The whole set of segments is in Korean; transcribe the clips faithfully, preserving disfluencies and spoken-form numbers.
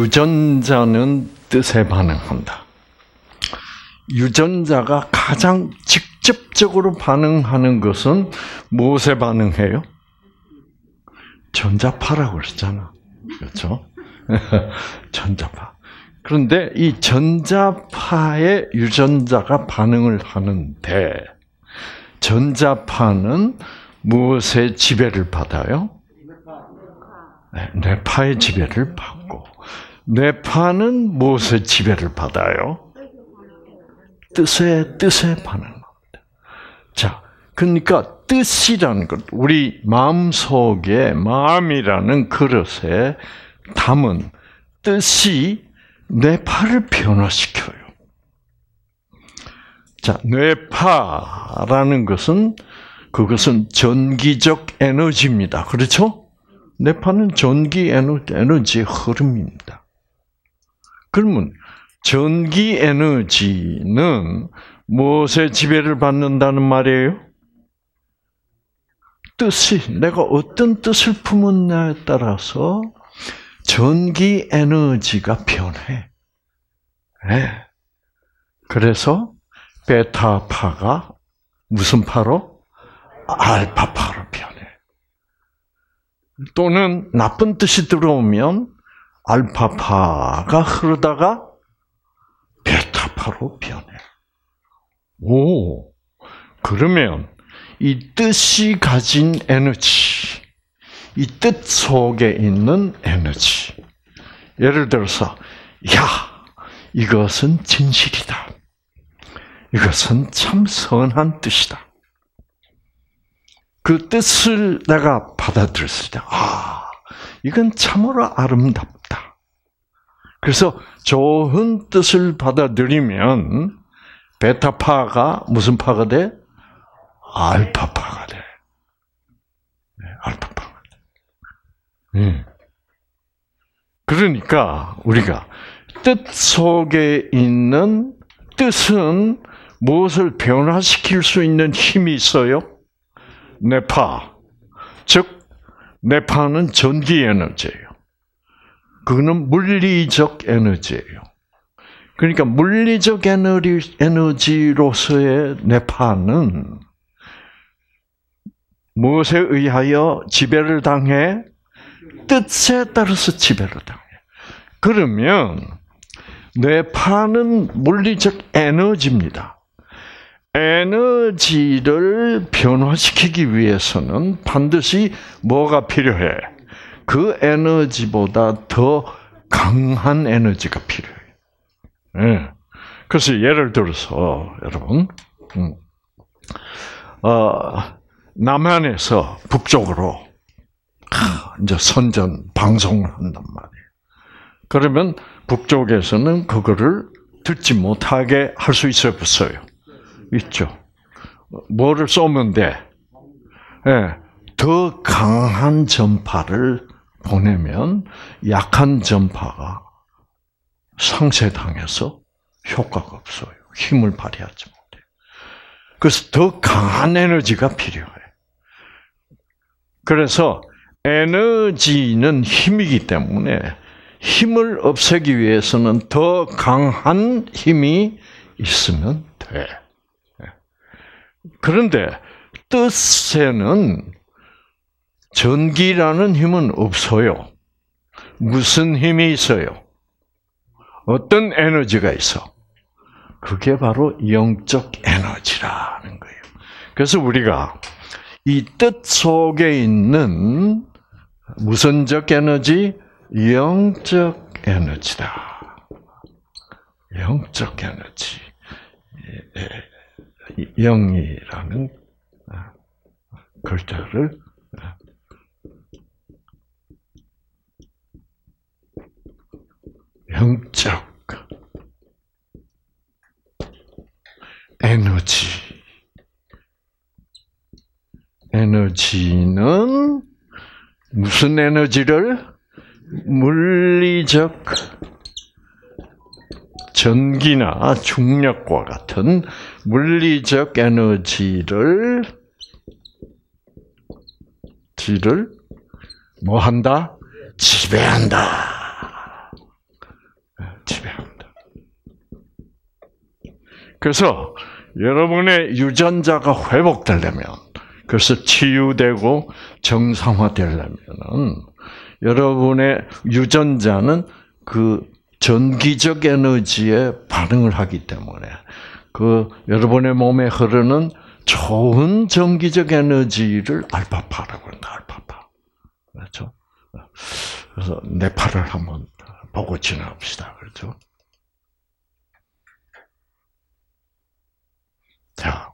유전자는 뜻에 반응한다. 유전자가 가장 직접적으로 반응하는 것은 무엇에 반응해요? 전자파라고 그랬잖아. 그렇죠? 전자파. 그런데 이 전자파에 유전자가 반응을 하는데 전자파는 무엇의 지배를 받아요? 네, 뇌파의 지배를 받고 뇌파는 무엇의 지배를 받아요? 뜻의 뜻에 반응합니다. 자, 그러니까 뜻이라는 것, 우리 마음 속에 마음이라는 그릇에 담은 뜻이 뇌파를 변화시켜요. 자, 뇌파라는 것은 그것은 전기적 에너지입니다. 그렇죠? 뇌파는 전기 에너지, 에너지의 흐름입니다. 그러면 전기 에너지는 무엇의 지배를 받는다는 말이에요? 뜻이, 내가 어떤 뜻을 품었냐에 따라서 전기 에너지가 변해. 네. 그래서 베타파가 무슨 파로? 알파파로 변해. 또는 나쁜 뜻이 들어오면 알파파가 흐르다가 베타파로 변해. 오, 그러면 이 뜻이 가진 에너지, 이 뜻 속에 있는 에너지. 예를 들어서, 야, 이것은 진실이다. 이것은 참 선한 뜻이다. 그 뜻을 내가 받아들였을 때, 아, 이건 참으로 아름답다. 그래서 좋은 뜻을 받아들이면 베타파가 무슨 파가 돼? 알파파가 돼. 네, 알파파가 돼. 네. 그러니까 우리가 뜻 속에 있는 뜻은 무엇을 변화시킬 수 있는 힘이 있어요? 뇌파. 즉, 뇌파는 전기 에너지예요. 그거는 물리적 에너지예요. 그러니까 물리적 에너지, 에너지로서의 뇌파는 무엇에 의하여 지배를 당해? 뜻에 따라서 지배를 당해. 그러면 뇌파는 물리적 에너지입니다. 에너지를 변화시키기 위해서는 반드시 뭐가 필요해? 그 에너지보다 더 강한 에너지가 필요해. 네. 그래서 예를 들어서 여러분, 음, 어, 남한에서 북쪽으로 하, 이제 선전 방송을 한단 말이에요. 그러면 북쪽에서는 그거를 듣지 못하게 할 수 있어요, 없어요? 있죠. 뭐를 쏘면 돼? 네. 더 강한 전파를 보내면 약한 전파가 상쇄당해서 효과가 없어요. 힘을 발휘하지 못해요. 그래서 더 강한 에너지가 필요해. 그래서 에너지는 힘이기 때문에 힘을 없애기 위해서는 더 강한 힘이 있으면 돼. 그런데 뜻에는 전기라는 힘은 없어요. 무슨 힘이 있어요? 어떤 에너지가 있어? 그게 바로 영적 에너지라는 거예요. 그래서 우리가 이 뜻 속에 있는 무선적 에너지, 영적 에너지다. 영적 에너지. 영이라는 글자를 영적 에너지. 에너지는 무슨 에너지를? 물리적 전기나 중력과 같은 물리적 에너지를 지를 뭐 한다? 지배한다. 그래서 여러분의 유전자가 회복되려면, 그래서 치유되고 정상화되려면은 여러분의 유전자는 그 전기적 에너지에 반응을 하기 때문에 그 여러분의 몸에 흐르는 좋은 전기적 에너지를 알파파라고 합니다. 알파파. 그렇죠? 그래서 뇌파를 한번 보고 지나갑시다. 그렇죠? 자,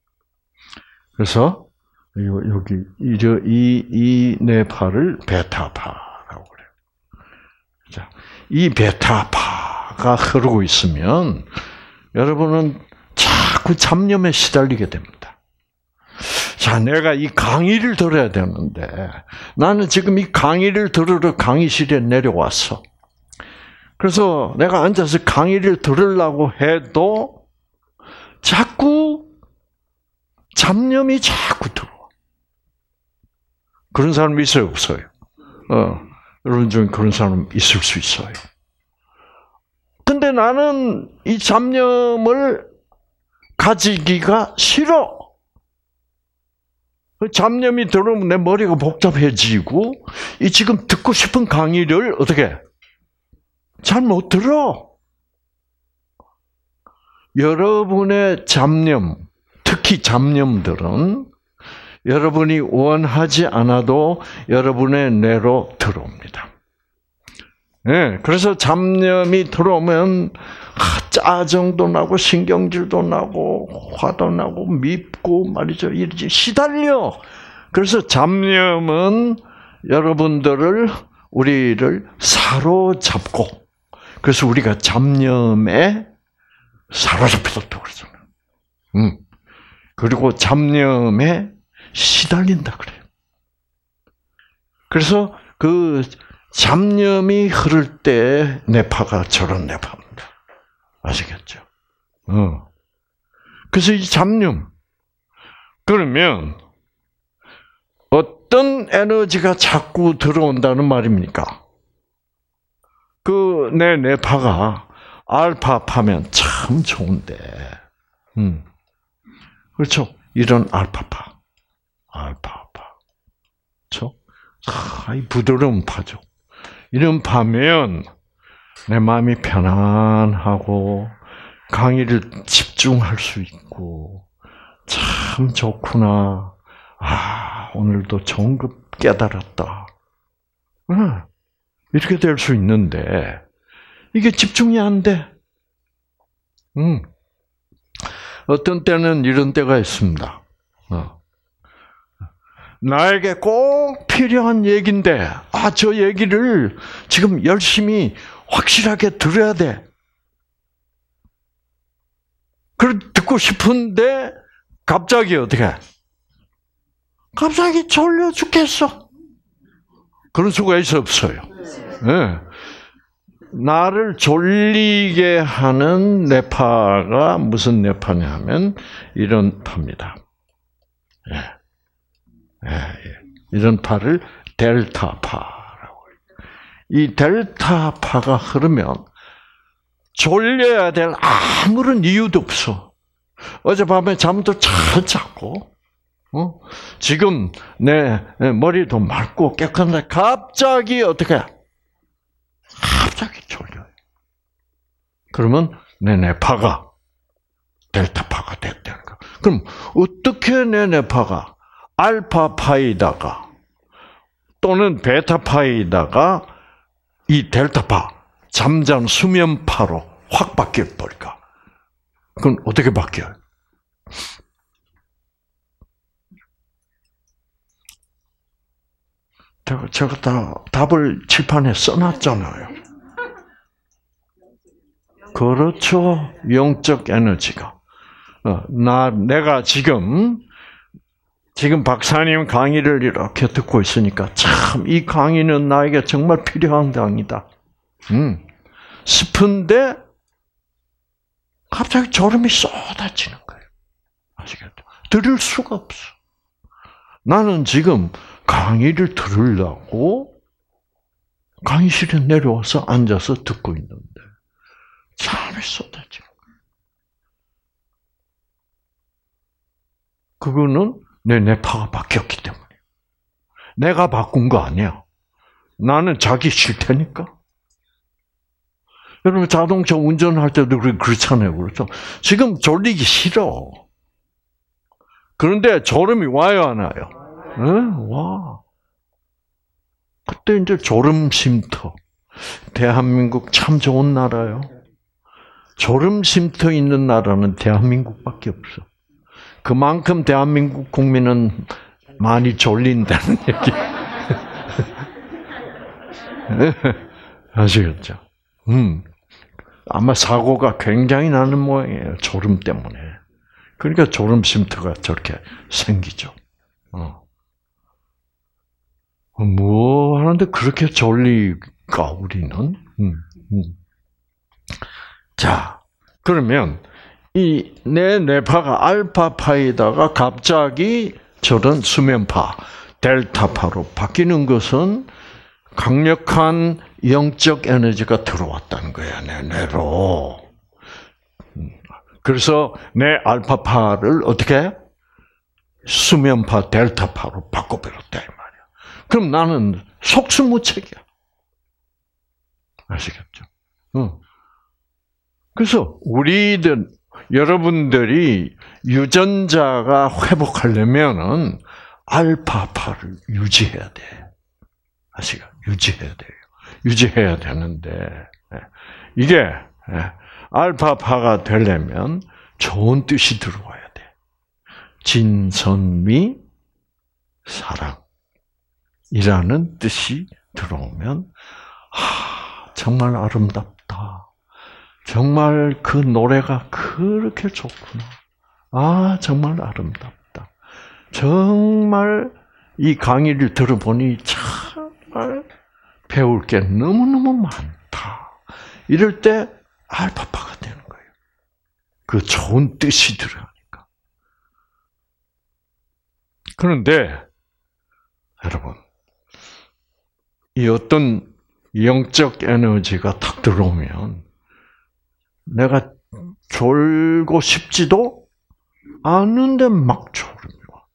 그래서 여기 이 이 뇌파를 베타파라고 그래요. 자, 이 베타파가 흐르고 있으면 여러분은 자꾸 잡념에 시달리게 됩니다. 자, 내가 이 강의를 들어야 되는데 나는 지금 이 강의를 들으러 강의실에 내려왔어. 그래서 내가 앉아서 강의를 들으려고 해도 자꾸 잡념이 자꾸 들어와. 그런 사람 있어요, 없어요? 어, 여러분 중에 그런 사람 있을 수 있어요. 근데 나는 이 잡념을 가지기가 싫어. 잡념이 들어오면 내 머리가 복잡해지고, 이 지금 듣고 싶은 강의를 어떻게 잘 못 들어. 여러분의 잡념, 특히 잡념들은 여러분이 원하지 않아도 여러분의 뇌로 들어옵니다. 네, 그래서 잡념이 들어오면 짜증도 나고 신경질도 나고 화도 나고 밉고 말이죠. 이러지 시달려. 그래서 잡념은 여러분들을 우리를 사로잡고, 그래서 우리가 잡념에 사로잡혔다고 그러잖아요. 음. 그리고 잡념에 시달린다 그래요. 그래서 그 잡념이 흐를 때 뇌파가 저런 뇌파입니다. 아시겠죠? 어. 그래서 이 잡념, 그러면 어떤 에너지가 자꾸 들어온다는 말입니까? 그 내 뇌파가 알파파면 참 좋은데, 음, 그렇죠? 이런 알파파, 알파파, 그렇죠? 아, 이 부드러운 파죠. 이런 파면 내 마음이 편안하고 강의를 집중할 수 있고 참 좋구나. 아, 오늘도 좋은 것 깨달았다. 이렇게 될 수 있는데 이게 집중이 안 돼. 음. 어떤 때는 이런 때가 있습니다. 어. 나에게 꼭 필요한 얘기인데, 아, 저 얘기를 지금 열심히 확실하게 들어야 돼. 그걸 듣고 싶은데 갑자기 어떻게? 갑자기 졸려 죽겠어. 그런 수가 있어 없어요? 네. 나를 졸리게 하는 뇌파가 무슨 뇌파냐 하면 이런 파입니다. 예. 예, 예. 이런 파를 델타파라고 해요. 이 델타파가 흐르면 졸려야 될 아무런 이유도 없어. 어젯밤에 잠도 잘 잤고, 어? 지금 내 머리도 맑고 깨끗한데 갑자기 어떻게? 갑자기 졸려요. 그러면 내 뇌파가 델타파가 됐다는 거. 그럼 어떻게 내 뇌파가 알파파이다가 또는 베타파이다가 이 델타파, 잠잠 수면파로 확 바뀌어 버릴까? 그건 어떻게 바뀌어요? 제가, 제가 다 답을 칠판에 써놨잖아요. 그렇죠. 영적 에너지가. 어, 나, 내가 지금, 지금 박사님 강의를 이렇게 듣고 있으니까 참, 이 강의는 나에게 정말 필요한 강의다. 음. 싶은데, 갑자기 졸음이 쏟아지는 거예요. 아시겠죠? 들을 수가 없어. 나는 지금 강의를 들으려고 강의실에 내려와서 앉아서 듣고 있는데 잠이 쏟아지는 거예요. 그거는 내 뇌파가 바뀌었기 때문에. 내가 바꾼 거 아니야. 나는 자기 싫다니까. 여러분 자동차 운전할 때도 그렇잖아요. 그렇죠? 지금 졸리기 싫어. 그런데 졸음이 와요, 안 와요? 응? 와. 그때 이제 졸음 쉼터. 대한민국 참 좋은 나라요. 졸음 쉼터 있는 나라는 대한민국밖에 없어. 그만큼 대한민국 국민은 많이 졸린다는 얘기. 아시겠죠? 음. 아마 사고가 굉장히 나는 모양이에요. 졸음 때문에. 그러니까 졸음 쉼터가 저렇게 생기죠. 어. 뭐 하는데 그렇게 졸리까 우리는? 음, 음. 자, 그러면 이 내 뇌파가 알파파에다가 갑자기 저런 수면파, 델타파로 바뀌는 것은 강력한 영적 에너지가 들어왔다는 거야, 내 뇌로. 그래서 내 알파파를 어떻게? 수면파, 델타파로 바꿔버렸다, 이 말이야. 그럼 나는 속수무책이야. 아시겠죠? 응. 그래서 우리들, 여러분들이 유전자가 회복하려면은 알파파를 유지해야 돼. 아시가? 유지해야 돼요. 유지해야 되는데, 이게, 알파파가 되려면 좋은 뜻이 들어와야 돼. 진선미, 사랑이라는 뜻이 들어오면, 하, 정말 아름답다. 정말 그 노래가 그렇게 좋구나. 아, 정말 아름답다. 정말 이 강의를 들어보니 정말 배울 게 너무너무 많다. 이럴 때 알파파가 되는 거예요. 그 좋은 뜻이 들어가니까. 그런데 여러분, 이 어떤 영적 에너지가 탁 들어오면 내가 졸고 싶지도 않은데 막 졸음이 와.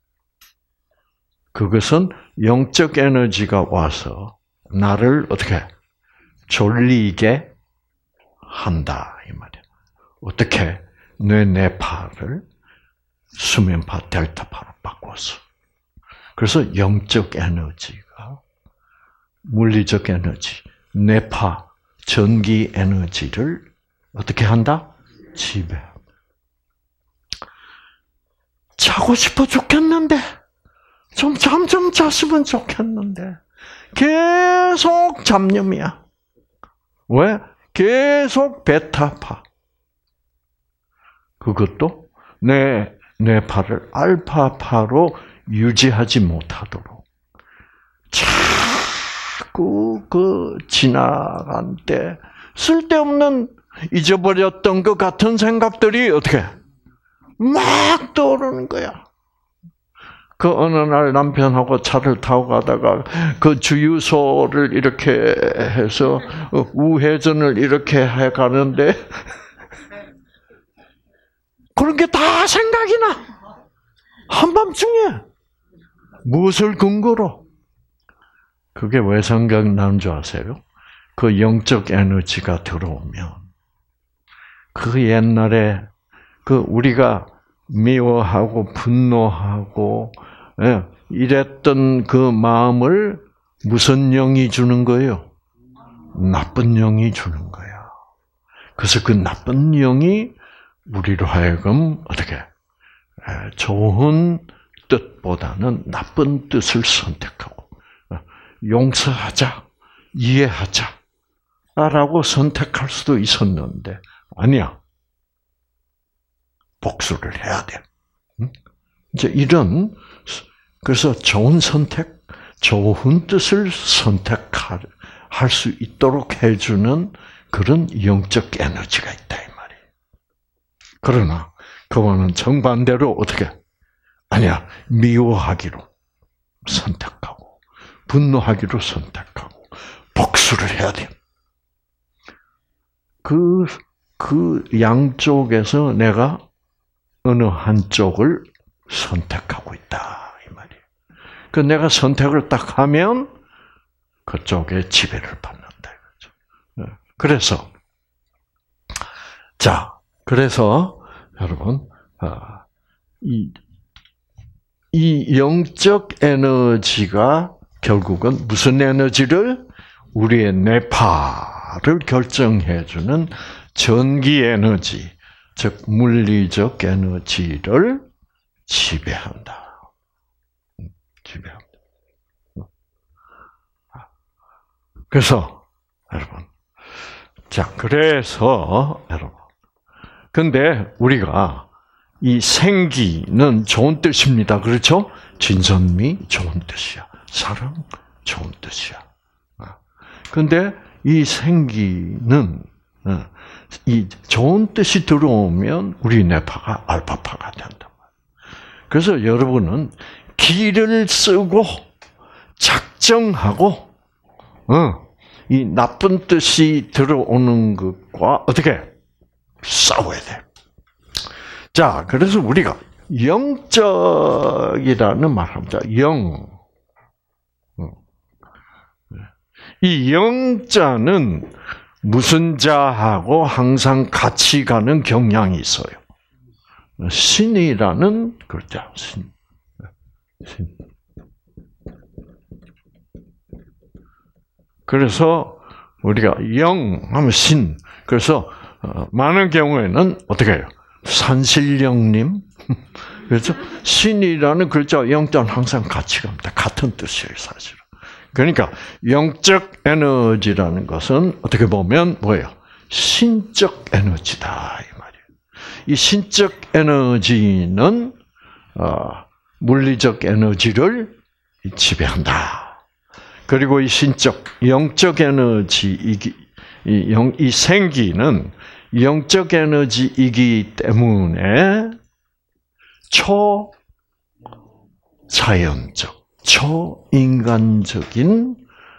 그것은 영적 에너지가 와서 나를 어떻게 졸리게 한다 이 말이야. 어떻게? 뇌 뇌파를 수면파, 델타파로 바꿔서. 그래서 영적 에너지가 물리적 에너지, 뇌파, 전기 에너지를 어떻게 한다? 지배. 자고 싶어 죽겠는데, 좀 잠 좀 잤으면 좋겠는데, 계속 잡념이야. 왜? 계속 베타파. 그것도 내 뇌파를 알파파로 유지하지 못하도록 자꾸 그 지나간 때 쓸데없는 잊어버렸던 것 같은 생각들이 어떻게 막 떠오르는 거야. 그 어느 날 남편하고 차를 타고 가다가 그 주유소를 이렇게 해서 우회전을 이렇게 해 가는데 그런 게 다 생각이 나. 한밤중에. 무엇을 근거로? 그게 왜 생각나는 줄 아세요? 그 영적 에너지가 들어오면 그 옛날에 그 우리가 미워하고 분노하고 예, 이랬던 그 마음을 무슨 영이 주는 거예요? 나쁜 영이 주는 거야. 그래서 그 나쁜 영이 우리로 하여금 어떻게 좋은 뜻보다는 나쁜 뜻을 선택하고 용서하자, 이해하자 라고 선택할 수도 있었는데 아니야. 복수를 해야 돼. 이제 이런 그래서 좋은 선택, 좋은 뜻을 선택할 수 있도록 해주는 그런 영적 에너지가 있다 이 말이에요. 그러나 그거는 정반대로 어떻게? 아니야. 미워하기로 선택하고 분노하기로 선택하고 복수를 해야 돼. 그, 그 양쪽에서 내가 어느 한쪽을 선택하고 있다 이 말이에요. 그 내가 선택을 딱 하면 그쪽에 지배를 받는다 이거죠. 그래서 자, 그래서 여러분 이, 이 영적 에너지가 결국은 무슨 에너지를 우리의 뇌파를 결정해주는 전기 에너지, 즉 물리적 에너지를 지배한다. 지배합니다. 그래서 여러분, 자 그래서 여러분, 근데 우리가 이 생기는 좋은 뜻입니다. 그렇죠? 진선미 좋은 뜻이야. 사랑 좋은 뜻이야. 근데 이 생기는 이 좋은 뜻이 들어오면 우리 뇌파가 알파파가 된다. 그래서 여러분은 기를 쓰고 작정하고 이 나쁜 뜻이 들어오는 것과 어떻게 싸워야 돼. 자, 그래서 우리가 영적이라는 말을 합니다. 영. 이 영자는 무슨 자하고 항상 같이 가는 경향이 있어요. 신이라는 글자, 신. 신. 그래서 우리가 영 하면 신. 그래서 많은 경우에는 어떻게 해요? 산신령님. 그렇죠? 신이라는 글자, 영자는 항상 같이 갑니다. 같은 뜻이에요, 사실은. 그러니까 영적 에너지라는 것은 어떻게 보면 뭐예요? 신적 에너지다 이 말이에요. 이 신적 에너지는 어, 물리적 에너지를 지배한다. 그리고 이 신적 영적 에너지 이기 이, 영, 이 생기는 영적 에너지이기 때문에 초자연적, 초인간적인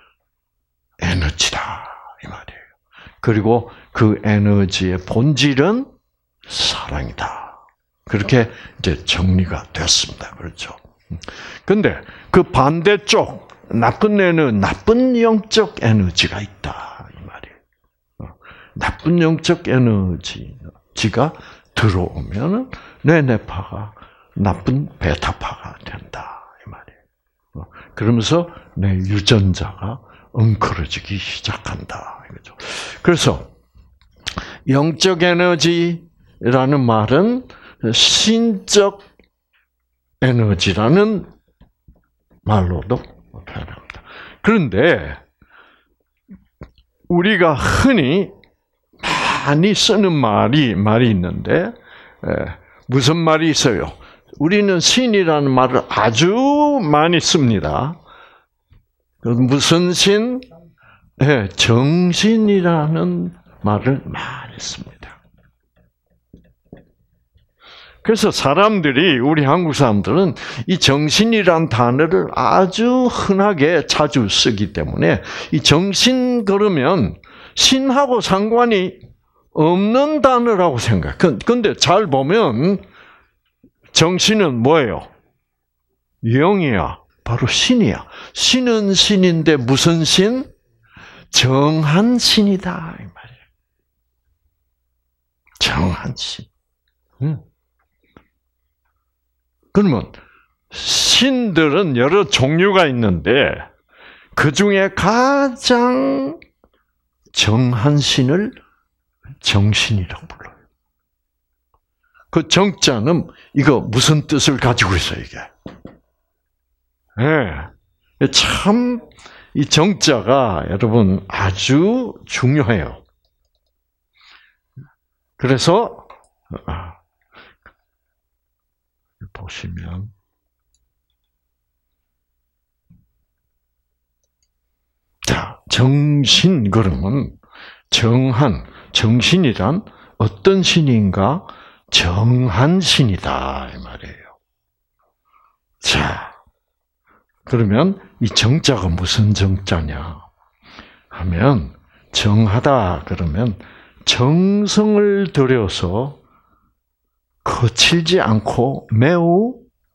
에너지다 이 말이에요. 그리고 그 에너지의 본질은 사랑이다. 그렇게 이제 정리가 됐습니다. 그렇죠? 근데 그 반대쪽 나쁜 에너지, 나쁜 영적 에너지가 있다 이 말이에요. 나쁜 영적 에너지가 들어오면은 내 뇌파가 나쁜 베타파가 된다 이 말이에요. 그러면서 내 유전자가 엉클어지기 시작한다 이거죠. 그래서 영적 에너지라는 말은 신적 에너지라는 말로도 표현합니다. 그런데 우리가 흔히 많이 쓰는 말이 말이 있는데 무슨 말이 있어요? 우리는 신이라는 말을 아주 많이 씁니다. 무슨 신? 정신이라는 말을 많이 씁니다. 그래서 사람들이 우리 한국 사람들은 이 정신이란 단어를 아주 흔하게 자주 쓰기 때문에 이 정신 그러면 신하고 상관이 없는 단어라고 생각. 근데 잘 보면 정신은 뭐예요? 영이야. 바로 신이야. 신은 신인데 무슨 신? 정한 신이다 이 말이에요. 정한 신. 응. 그러면 신들은 여러 종류가 있는데 그 중에 가장 정한 신을 정신이라고 불러요. 그 정자는 이거 무슨 뜻을 가지고 있어요, 이게? 네. 참, 이 정자가 여러분 아주 중요해요. 그래서, 보시면, 자, 정신, 그러면 정한, 정신이란 어떤 신인가? 정한 신이다 이 말이에요. 자, 그러면 이 정자가 무슨 정자냐 하면 정하다 그러면 정성을 들여서 거칠지 않고 매우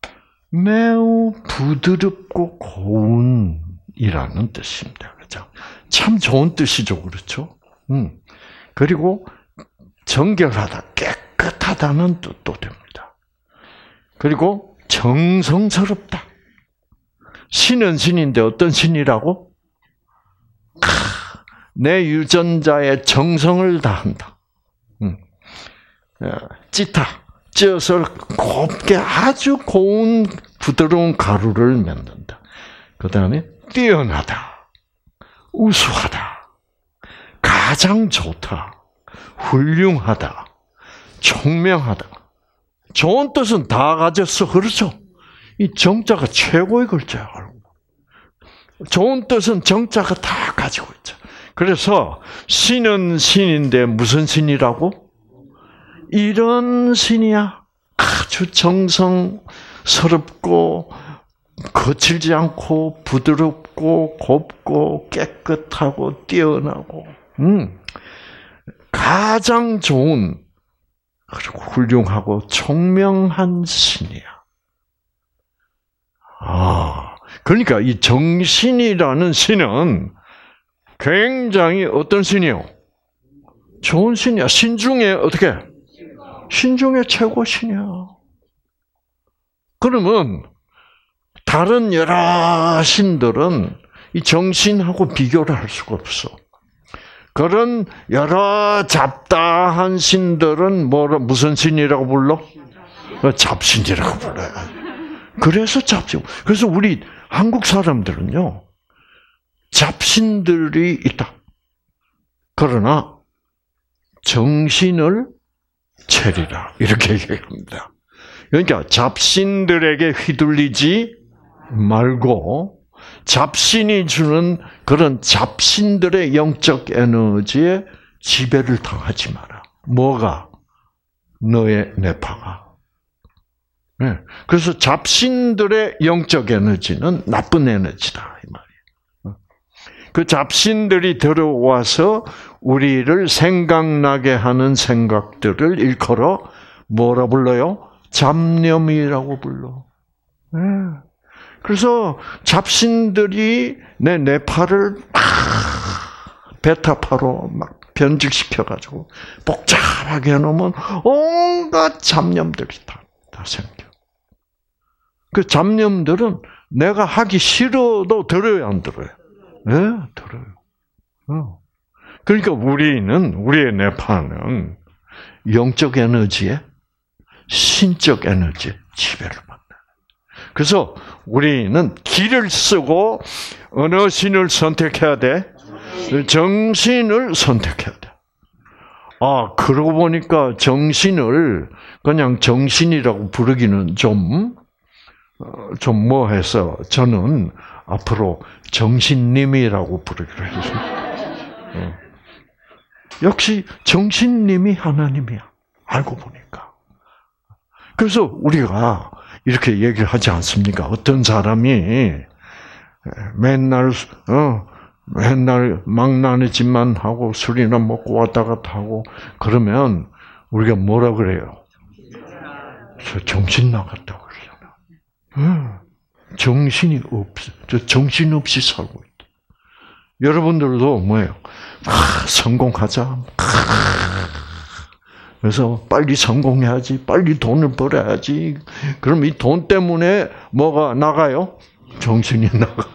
매우 부드럽고 고운이라는 뜻입니다. 그죠? 참 좋은 뜻이죠, 그렇죠? 음. 그리고 정결하다, 깨끗하다는 뜻도 됩니다. 그리고 정성스럽다. 신은 신인데 어떤 신이라고? 내 유전자의 정성을 다한다. 음. 찌타, 쪄서 곱게 아주 고운 부드러운 가루를 만든다. 그 다음에 뛰어나다, 우수하다, 가장 좋다, 훌륭하다, 총명하다. 좋은 뜻은 다 가졌어, 그렇죠? 이 정자가 최고의 글자야. 좋은 뜻은 정자가 다 가지고 있죠. 그래서 신은 신인데 무슨 신이라고? 이런 신이야. 아주 정성스럽고 거칠지 않고 부드럽고 곱고 깨끗하고 뛰어나고 음, 가장 좋은 그리고 훌륭하고 총명한 신이야. 아, 그러니까 이 정신이라는 신은 굉장히 어떤 신이요? 좋은 신이야. 신 중에 어떻게? 신 중에 최고 신이야. 그러면 다른 여러 신들은 이 정신하고 비교를 할 수가 없어. 그런 여러 잡다한 신들은 뭐라 무슨 신이라고 불러? 잡신이라고 불러요. 그래서 잡신. 그래서 우리 한국 사람들은요, 잡신들이 있다. 그러나 정신을 차리라 이렇게 얘기합니다. 그러니까 잡신들에게 휘둘리지 말고 잡신이 주는 그런 잡신들의 영적 에너지에 지배를 당하지 마라. 뭐가? 너의 뇌파가. 네. 그래서 잡신들의 영적 에너지는 나쁜 에너지다 이 말이에요. 그 잡신들이 들어와서 우리를 생각나게 하는 생각들을 일컬어 뭐라 불러요? 잡념이라고 불러. 네. 그래서 잡신들이 내 뇌파를 막 베타파로 막 변질시켜가지고 복잡하게 해놓으면 온갖 잡념들이 다, 다 생겨. 그 잡념들은 내가 하기 싫어도 들어요, 안 들어요? 네, 들어요. 어. 그러니까 우리는, 우리의 뇌파는 영적 에너지에 신적 에너지에 지배를 받는. 그래서 우리는 기를 쓰고 어느 신을 선택해야 돼? 정신을 선택해야 돼. 아, 그러고 보니까 정신을 그냥 정신이라고 부르기는 좀, 좀 뭐해서 저는 앞으로 정신님이라고 부르기로 했습니다. 역시 정신님이 하나님이야. 알고 보니까. 그래서 우리가 이렇게 얘기를 하지 않습니까? 어떤 사람이 맨날 어 맨날 망나니 짓만 하고 술이나 먹고 왔다 갔다 하고 그러면 우리가 뭐라 그래요? 저 정신 나갔다고 그러잖아. 정신이 없어. 저 정신 없이 살고 있다. 여러분들도 뭐예요? 아, 성공하자. 아, 그래서 빨리 성공해야지, 빨리 돈을 벌어야지. 그럼 이 돈 때문에 뭐가 나가요? 정신이 나가.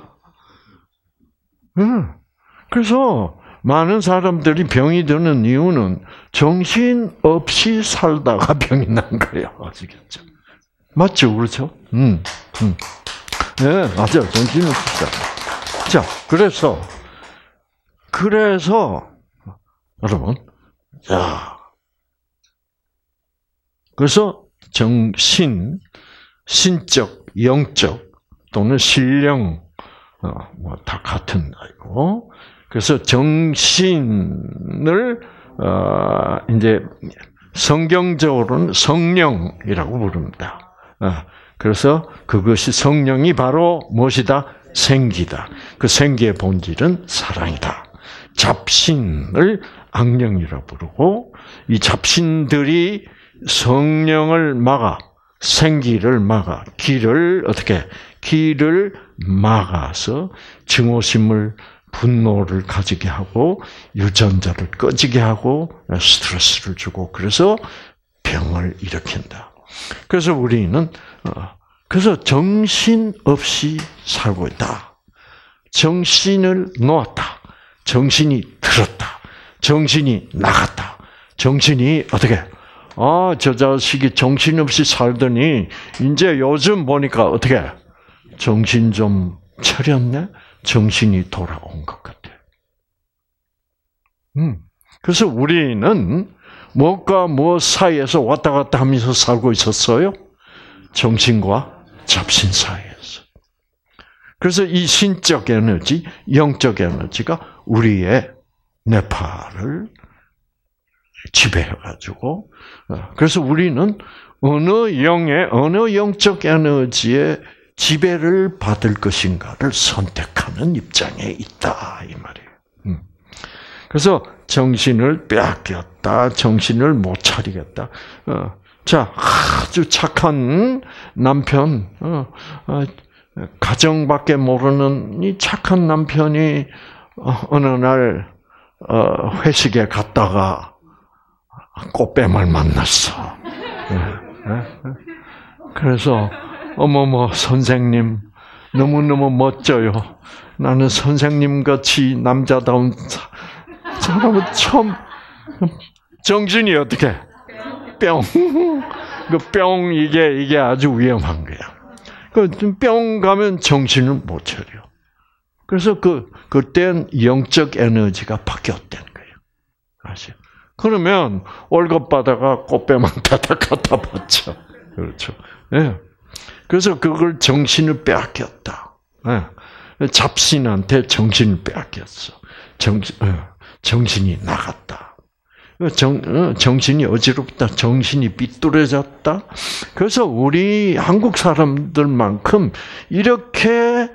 응. 그래서 많은 사람들이 병이 드는 이유는 정신 없이 살다가 병이 난 거예요. 아시겠죠? 맞죠, 그렇죠? 음, 음. 네, 맞아요. 정신 없이 살다. 자, 그래서 그래서 여러분, 자. 그래서 정신, 신적, 영적 또는 신령 어, 뭐 다 같은 거고. 그래서 정신을 어, 이제 성경적으로는 성령이라고 부릅니다. 어, 그래서 그것이 성령이 바로 무엇이다? 생기다. 그 생기의 본질은 사랑이다. 잡신을 악령이라고 부르고 이 잡신들이 성령을 막아 생기를 막아, 길을 어떻게 길을 막아서 증오심을 분노를 가지게 하고 유전자를 꺼지게 하고 스트레스를 주고 그래서 병을 일으킨다. 그래서 우리는 그래서 정신 없이 살고 있다. 정신을 놓았다. 정신이 들었다. 정신이 나갔다. 정신이 어떻게 아, 저 자식이 정신없이 살더니 이제 요즘 보니까 어떻게 정신 좀 차렸네? 정신이 돌아온 것 같아. 음. 그래서 우리는 무엇과 무엇 사이에서 왔다 갔다 하면서 살고 있었어요? 정신과 잡신 사이에서. 그래서 이 신적 에너지, 영적 에너지가 우리의 뇌파를 지배해가지고, 그래서 우리는 어느 영의, 어느 영적 에너지의 지배를 받을 것인가를 선택하는 입장에 있다, 이 말이에요. 그래서 정신을 빼앗겼다, 정신을 못 차리겠다. 자, 아주 착한 남편, 가정밖에 모르는 이 착한 남편이 어느 날 회식에 갔다가 꽃뱀을 만났어. 그래서 어머머 선생님 너무너무 멋져요. 나는 선생님같이 남자다운 사람은 처음. 정신이 어떻게 뿅. 그 뿅 이게 이게 아주 위험한 거야. 그 뿅 가면 정신을 못 차려. 그래서 그 그땐 영적 에너지가 바뀌었다는 거예요. 아시죠? 그러면 월급 받아가 꽃뱀한테다 갖다 받죠. 그렇죠. 예. 그래서 그걸 정신을 빼앗겼다. 예. 잡신한테 정신을 빼앗겼어. 정, 정신이 나갔다. 정, 정신이 어지럽다. 정신이 삐뚤어졌다. 그래서 우리 한국 사람들만큼 이렇게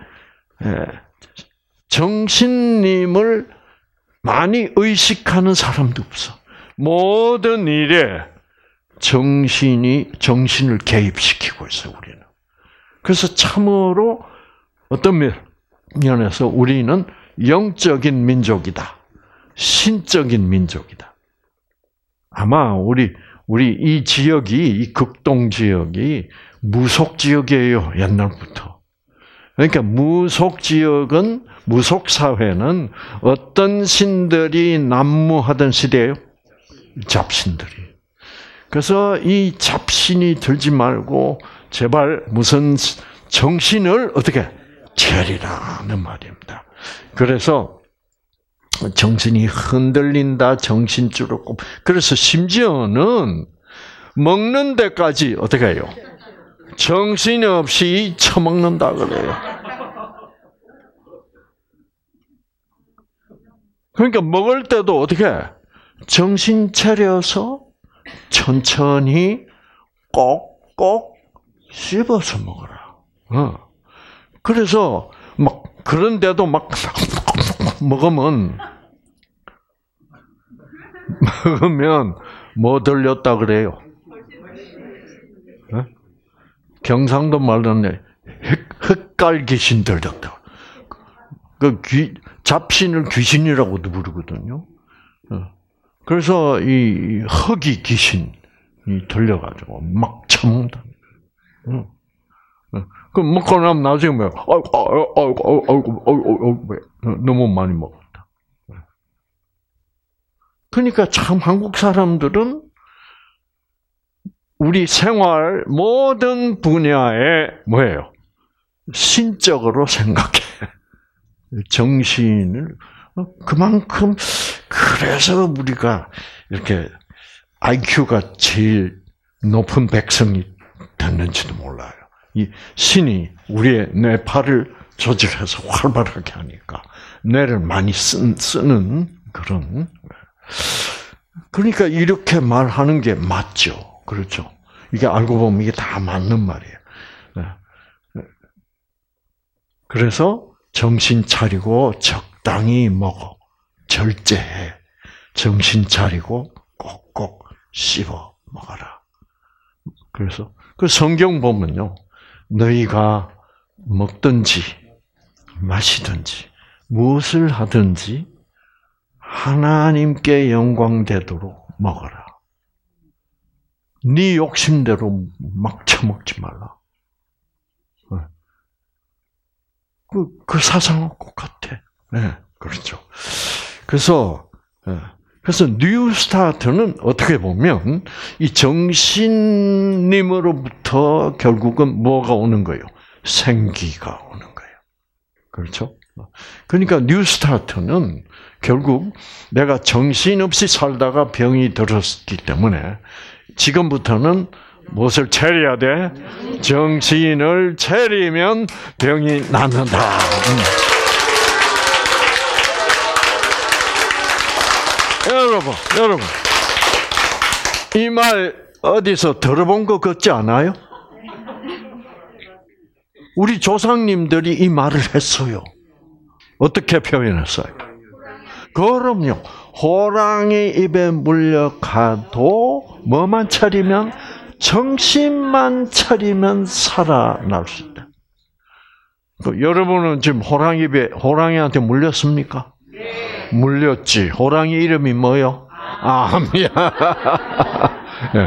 정신님을 많이 의식하는 사람도 없어. 모든 일에 정신이, 정신을 개입시키고 있어요, 우리는. 그래서 참으로 어떤 면에서 우리는 영적인 민족이다. 신적인 민족이다. 아마 우리, 우리 이 지역이, 이 극동 지역이 무속 지역이에요, 옛날부터. 그러니까 무속 지역은, 무속 사회는 어떤 신들이 난무하던 시대예요? 잡신들이. 그래서 이 잡신이 들지 말고 제발 무슨 정신을 어떻게 차리라는 말입니다. 그래서 정신이 흔들린다, 정신줄을 꼽. 그래서 심지어는 먹는 데까지 어떻게 해요? 정신이 없이 처먹는다 그래요. 그러니까 먹을 때도 어떻게 해? 정신 차려서 천천히 꼭꼭 씹어서 먹어라. 어. 그래서 막 그런데도 막 먹으면 먹으면 뭐 들렸다 그래요? 어? 경상도 말로는 흑갈 귀신 들렸다. 그 귀, 잡신을 귀신이라고도 부르거든요. 어. 그래서 이 흑이 귀신이 들려가지고 막 처먹는다. 응. 그럼 먹고 나면 나중에 뭐, 아이고, 아이고, 아이고, 아이고, 아이고, 아이고, 너무 많이 먹었다. 그러니까 참 한국 사람들은 우리 생활 모든 분야에 뭐예요? 신적으로 생각해. 정신을 그만큼 그래서 우리가 이렇게 아이큐가 제일 높은 백성이 됐는지도 몰라요. 이 신이 우리의 뇌파를 조절해서 활발하게 하니까 뇌를 많이 쓴, 쓰는 그런. 그러니까 이렇게 말하는 게 맞죠. 그렇죠. 이게 알고 보면 이게 다 맞는 말이에요. 그래서 정신 차리고 적당히 먹어. 절제해. 정신 차리고 꼭꼭 씹어 먹어라. 그래서 그 성경 보면요. 너희가 먹든지 마시든지 무엇을 하든지 하나님께 영광되도록 먹어라. 네 욕심대로 막 처먹지 말라. 그, 그 사상은 똑같아. 네, 그렇죠. 그래서, 그래서 뉴스타트는 어떻게 보면 이 정신님으로부터 결국은 뭐가 오는 거예요? 생기가 오는 거예요. 그렇죠? 그러니까 뉴스타트는 결국 내가 정신없이 살다가 병이 들었기 때문에 지금부터는 무엇을 차려야 돼? 정신을 차리면 병이 낫는다. 음. 여러분, 여러분, 이 말 어디서 들어본 것 같지 않아요? 우리 조상님들이 이 말을 했어요. 어떻게 표현했어요? 그럼요. 호랑이 입에 물려가도 뭐만 차리면? 정신만 차리면 살아날 수 있다. 여러분은 지금 호랑이 입에, 호랑이한테 물렸습니까? 네. 물렸지. 호랑이 이름이 뭐요? 암이야. 네.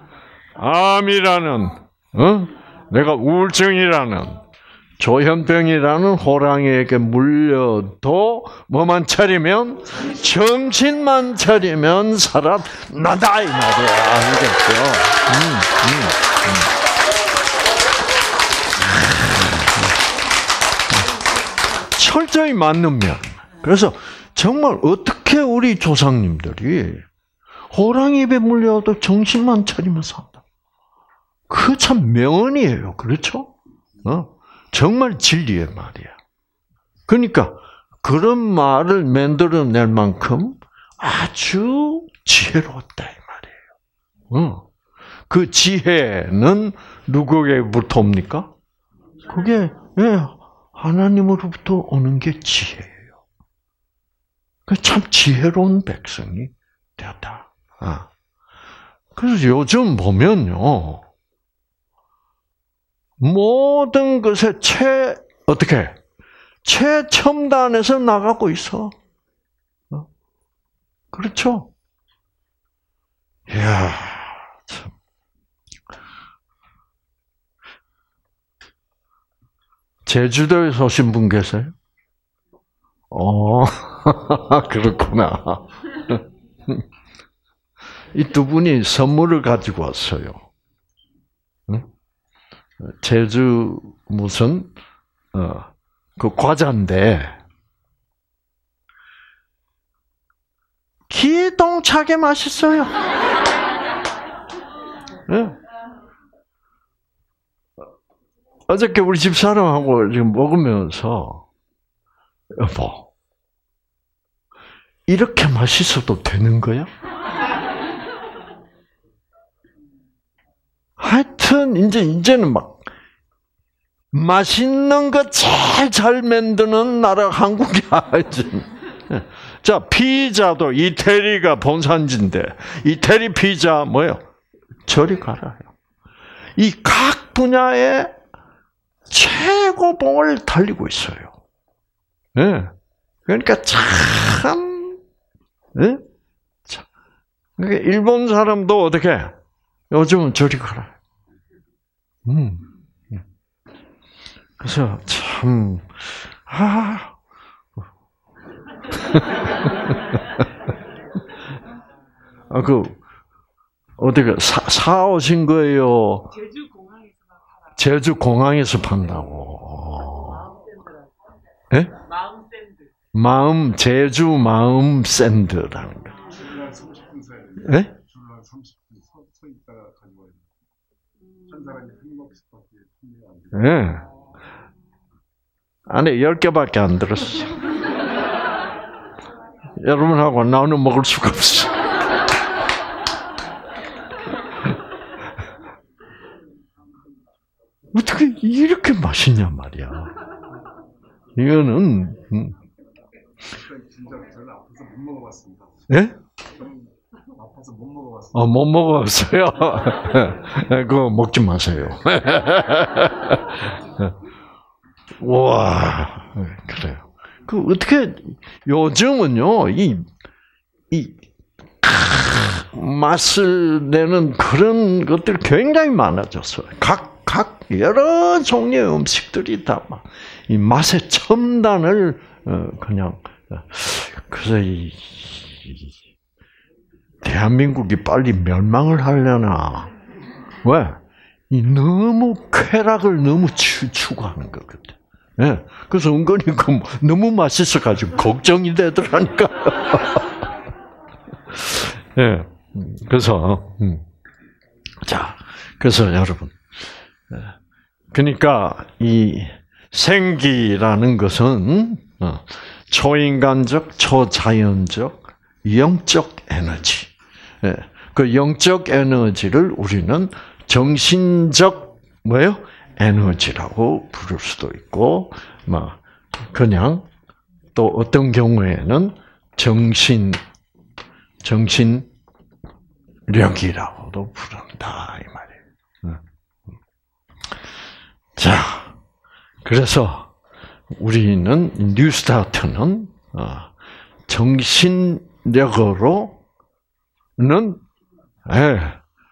암이라는, 어? 내가 우울증이라는, 조현병이라는 호랑이에게 물려도 뭐만 차리면? 정신만 차리면 살아난다 이 말이야. 알겠죠? 음, 음, 음. 철저히 맞는 면. 그래서 정말 어떻게 우리 조상님들이 호랑이 입에 물려도 정신만 차리면 산다. 그 참 명언이에요. 그렇죠? 어? 정말 진리의 말이야. 그러니까 그런 말을 만들어낼 만큼 아주 지혜로웠다 이 말이에요. 어. 그 지혜는 누구에게부터 옵니까? 그게 예, 하나님으로부터 오는 게 지혜예요. 참 지혜로운 백성이 되었다. 아. 그래서 요즘 보면요. 모든 것에 최, 어떻게? 최첨단에서 나가고 있어. 어? 그렇죠? 이야, 참. 제주도에서 오신 분 계세요? 어, 그렇구나. 이 두 분이 선물을 가지고 왔어요. 응? 제주 무슨 어, 그 과자인데 기똥차게 맛있어요. 네. 어저께 우리 집 사람하고 지금 먹으면서 여보 이렇게 맛있어도 되는 거야? 하여튼 이제 이제는 막 맛있는 거 제일 잘 만드는 나라 한국이야. 자, 피자도 이태리가 본산지인데 이태리 피자 뭐요? 저리 가라요. 이 각 분야에 최고봉을 달리고 있어요. 네. 그러니까 참, 네? 참. 그러니까 일본 사람도 어떻게? 요즘은 저리 가라. 음. 그래서 참, 아, 아, 그 어디가 사, 사 오신 거예요? 제주 공항에서 팔아. 제주 공항에서 판다고. 예? 마음 샌드. 마음 제주 마음 샌드라는 거. 예? 예. 안에 열 개밖에 안 들었어. 여러분하고 나는 먹을 수가 없어. 어떻게 이렇게 맛있냐 말이야. 이거는 음. 진짜 저는 앞에서 못 먹어봤습니다. 예? 아파서 못 먹어봤어요. 어, 못 먹었어요. 그거 먹지 마세요. 와, 그래요. 그 어떻게 요즘은요 이 이 맛을 내는 그런 것들이 굉장히 많아졌어요. 각, 각 여러 종류의 음식들이 다 막 이 맛의 첨단을 그냥 그래서 이 대한민국이 빨리 멸망을 하려나 왜? 이 너무 쾌락을 너무 추구하는 거거든. 예. 그래서 은근히 그 너무 맛있어가지고 걱정이 되더라니까. 예. 그래서 음. 자, 그래서 여러분, 그러니까 이 생기라는 것은 초인간적, 초자연적, 영적 에너지. 예. 그 영적 에너지를 우리는 정신적 뭐요? 에너지라고 부를 수도 있고, 뭐 그냥 또 어떤 경우에는 정신 정신력이라고도 부른다 이 말이에요. 자, 그래서 우리는 뉴스타트는 정신력으로는 예,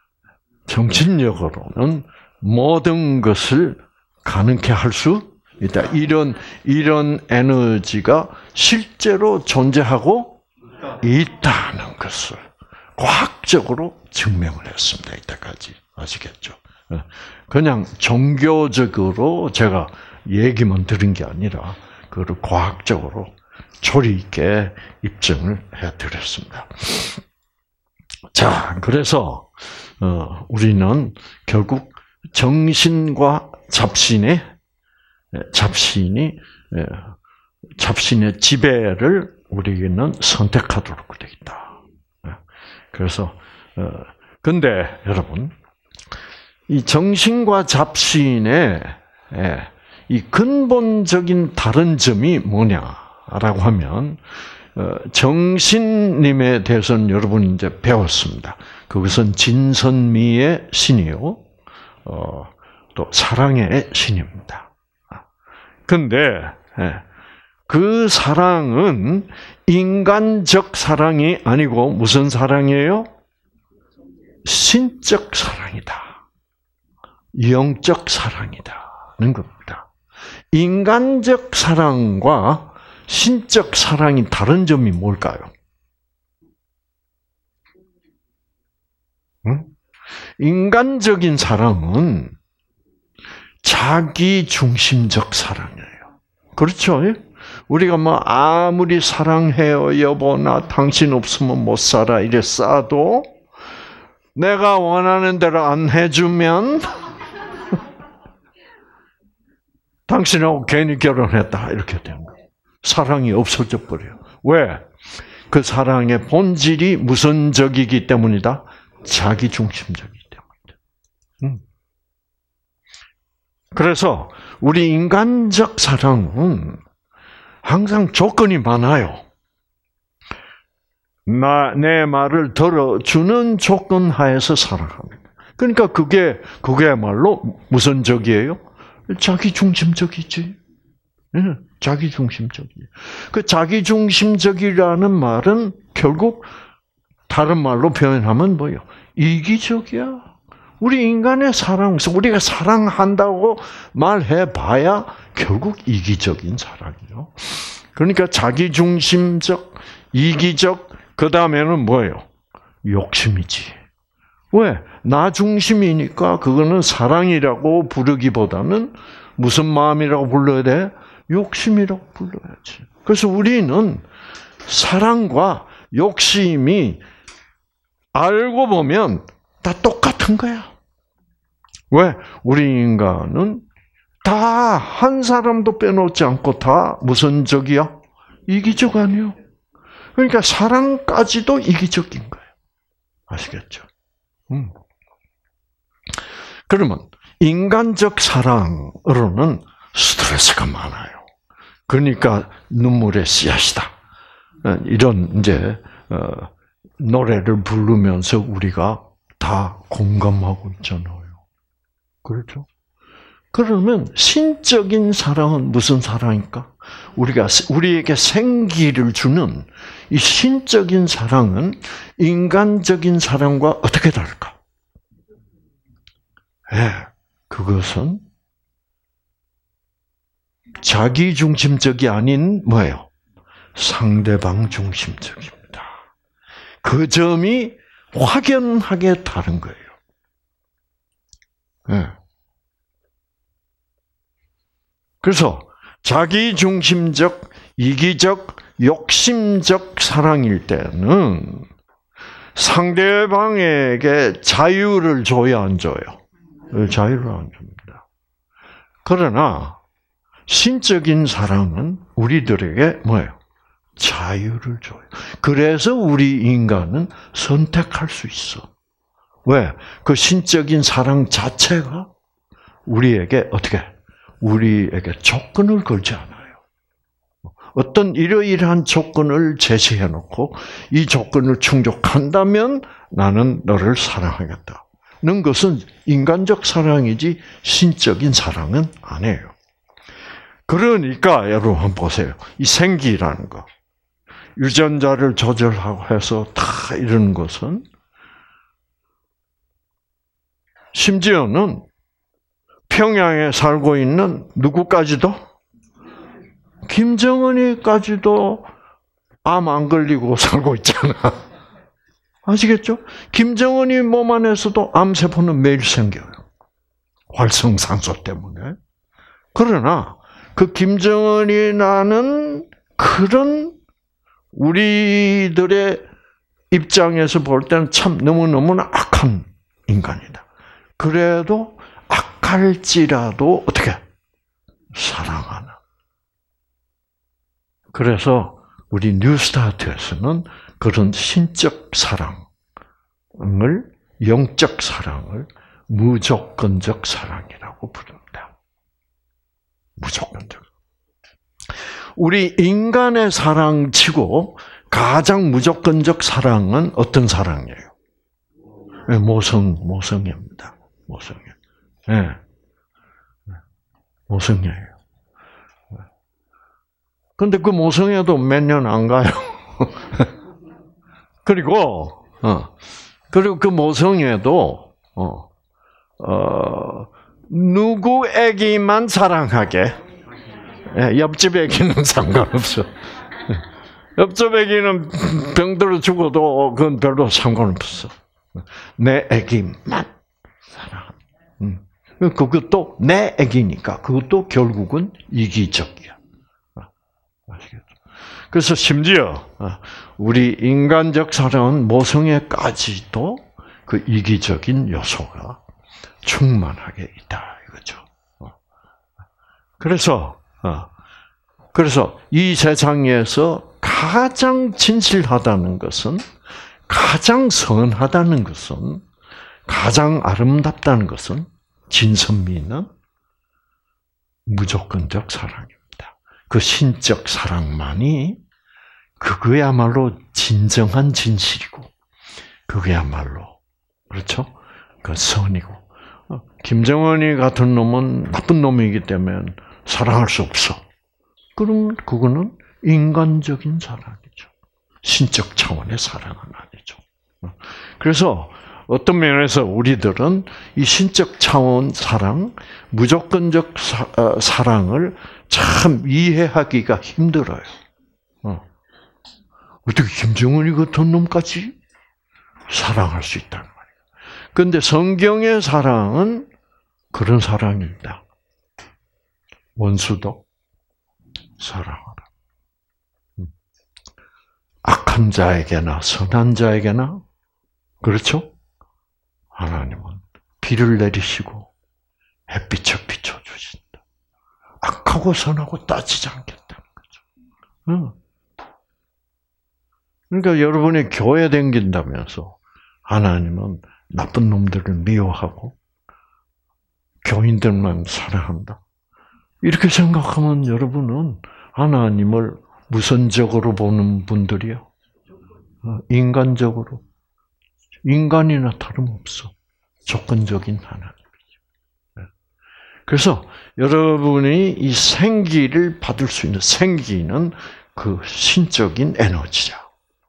정신력으로는 모든 것을 가능케 할 수 있다. 이런 이런 에너지가 실제로 존재하고 있다는 것을 과학적으로 증명을 했습니다. 이때까지 아시겠죠? 그냥 종교적으로 제가 얘기만 들은 게 아니라 그걸 과학적으로 조리 있게 입증을 해드렸습니다. 자, 그래서 어, 우리는 결국 정신과 잡신의 잡신이 잡신의 지배를 우리는 선택하도록 되어 있다. 그래서 어, 근데 여러분 이 정신과 잡신의 이 근본적인 다른 점이 뭐냐라고 하면 정신님에 대해서는 여러분 이제 배웠습니다. 그것은 진선미의 신이요, 어, 또 사랑의 신입니다. 근데 그 사랑은 인간적 사랑이 아니고 무슨 사랑이에요? 신적 사랑이다. 영적 사랑이다는 겁니다. 인간적 사랑과 신적 사랑이 다른 점이 뭘까요? 응? 인간적인 사랑은 자기 중심적 사랑이에요. 그렇죠? 우리가 뭐 아무리 사랑해요 여보 나 당신 없으면 못 살아 이래 싸도 내가 원하는 대로 안 해주면 당신하고 괜히 결혼했다 이렇게 되는 거예요. 사랑이 없어져 버려요. 왜? 그 사랑의 본질이 무선적이기 때문이다. 자기 중심적이기 때문이다. 음. 그래서 우리 인간적 사랑은 항상 조건이 많아요. 나, 내 말을 들어주는 조건 하에서 사랑합니다. 그러니까 그게, 그게야말로 무선적이에요? 자기 중심적이지. 네, 자기 중심적이에요. 그 자기 중심적이라는 말은 결국 다른 말로 표현하면 뭐예요? 이기적이야. 우리 인간의 사랑, 우리가 사랑한다고 말해봐야 결국 이기적인 사랑이죠. 그러니까 자기중심적, 이기적, 그 다음에는 뭐예요? 욕심이지. 왜? 나 중심이니까 그거는 사랑이라고 부르기보다는 무슨 마음이라고 불러야 돼? 욕심이라고 불러야지. 그래서 우리는 사랑과 욕심이 알고 보면 다 똑같은 거야. 왜? 우리 인간은 다 한 사람도 빼놓지 않고 다 무슨 적이야? 이기적 아니요. 그러니까 사랑까지도 이기적인 거예요. 아시겠죠? 음. 그러면 인간적 사랑으로는 스트레스가 많아요. 그러니까 눈물의 씨앗이다. 이런 이제 노래를 부르면서 우리가 다 공감하고 있잖아요. 그렇죠? 그러면 신적인 사랑은 무슨 사랑일까? 우리가 우리에게 생기를 주는 이 신적인 사랑은 인간적인 사랑과 어떻게 다를까? 예, 그것은 자기 중심적이 아닌 뭐예요? 상대방 중심적입니다. 그 점이 확연하게 다른 거예요. 예. 그래서 자기 중심적, 이기적, 욕심적 사랑일 때는 상대방에게 자유를 줘야 안 줘요? 자유를 안 줍니다. 그러나 신적인 사랑은 우리들에게 뭐예요? 자유를 줘요. 그래서 우리 인간은 선택할 수 있어. 왜? 그 신적인 사랑 자체가 우리에게 어떻게? 우리에게 조건을 걸지 않아요. 어떤 이러이러한 조건을 제시해 놓고 이 조건을 충족한다면 나는 너를 사랑하겠다는 것은 인간적 사랑이지 신적인 사랑은 아니에요. 그러니까 여러분 한번 보세요. 이 생기라는 거. 유전자를 조절하고 해서 다 이러는 것은 심지어는 평양에 살고 있는 누구까지도? 김정은이까지도 암 안 걸리고 살고 있잖아. 아시겠죠? 김정은이 몸 안에서도 암세포는 매일 생겨요. 활성산소 때문에. 그러나 그 김정은이 나는 그런 우리들의 입장에서 볼 때는 참 너무너무나 악한 인간이다. 그래도 악할지라도 어떻게 사랑하는. 그래서 우리 뉴스타트에서는 그런 신적 사랑을, 영적 사랑을 무조건적 사랑이라고 부릅니다. 무조건적. 우리 인간의 사랑치고 가장 무조건적 사랑은 어떤 사랑이에요? 모성, 모성애입니다. 모성애. 예. 네. 모성애예요. 근데 그 모성애도 몇 년 안 가요. 그리고, 어, 그리고 그 모성애도, 어, 어, 누구에게만 사랑하게, 예, 옆집 애기는 상관없어. 옆집 애기는 병들어 죽어도 그건 별로 상관없어. 내 애기만 사랑. 음. 그것도 내 애기니까 그것도 결국은 이기적이야. 아시겠죠? 그래서 심지어 우리 인간적 사랑은 모성애까지도 그 이기적인 요소가 충만하게 있다 이거죠. 그래서 그래서 이 세상에서 가장 진실하다는 것은, 가장 선하다는 것은, 가장 아름답다는 것은 진선미는 무조건적 사랑입니다. 그 신적 사랑만이 그거야말로 진정한 진실이고, 그거야말로 그렇죠? 그 선이고. 김정은이 같은 놈은 나쁜 놈이기 때문에 사랑할 수 없어. 그럼 그거는 인간적인 사랑이죠. 신적 차원의 사랑은 아니죠. 그래서 어떤 면에서 우리들은 이 신적 차원 사랑, 무조건적 사, 어, 사랑을 참 이해하기가 힘들어요. 어. 어떻게 김정은이 같은 놈까지 사랑할 수 있다는 말이에요. 그런데 성경의 사랑은 그런 사랑입니다. 원수도 사랑하라. 악한 자에게나 선한 자에게나, 그렇죠? 하나님은 비를 내리시고 햇빛을 비춰주신다. 악하고 선하고 따지지 않겠다는 거죠. 응. 그러니까 여러분이 교회 다닌다면서 하나님은 나쁜 놈들을 미워하고 교인들만 사랑한다. 이렇게 생각하면 여러분은 하나님을 무선적으로 보는 분들이요. 인간적으로 인간이나 다름없어. 조건적인 하나님이죠. 그래서 여러분이 이 생기를 받을 수 있는 생기는 그 신적인 에너지야.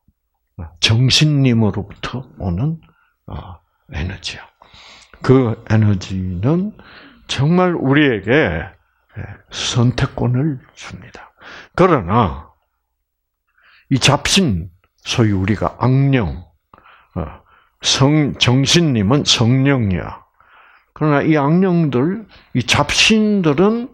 정신님으로부터 오는 에너지야. 그 에너지는 정말 우리에게 선택권을 줍니다. 그러나 이 잡신, 소위 우리가 악령, 성, 정신님은 성령이야. 그러나 이 악령들, 이 잡신들은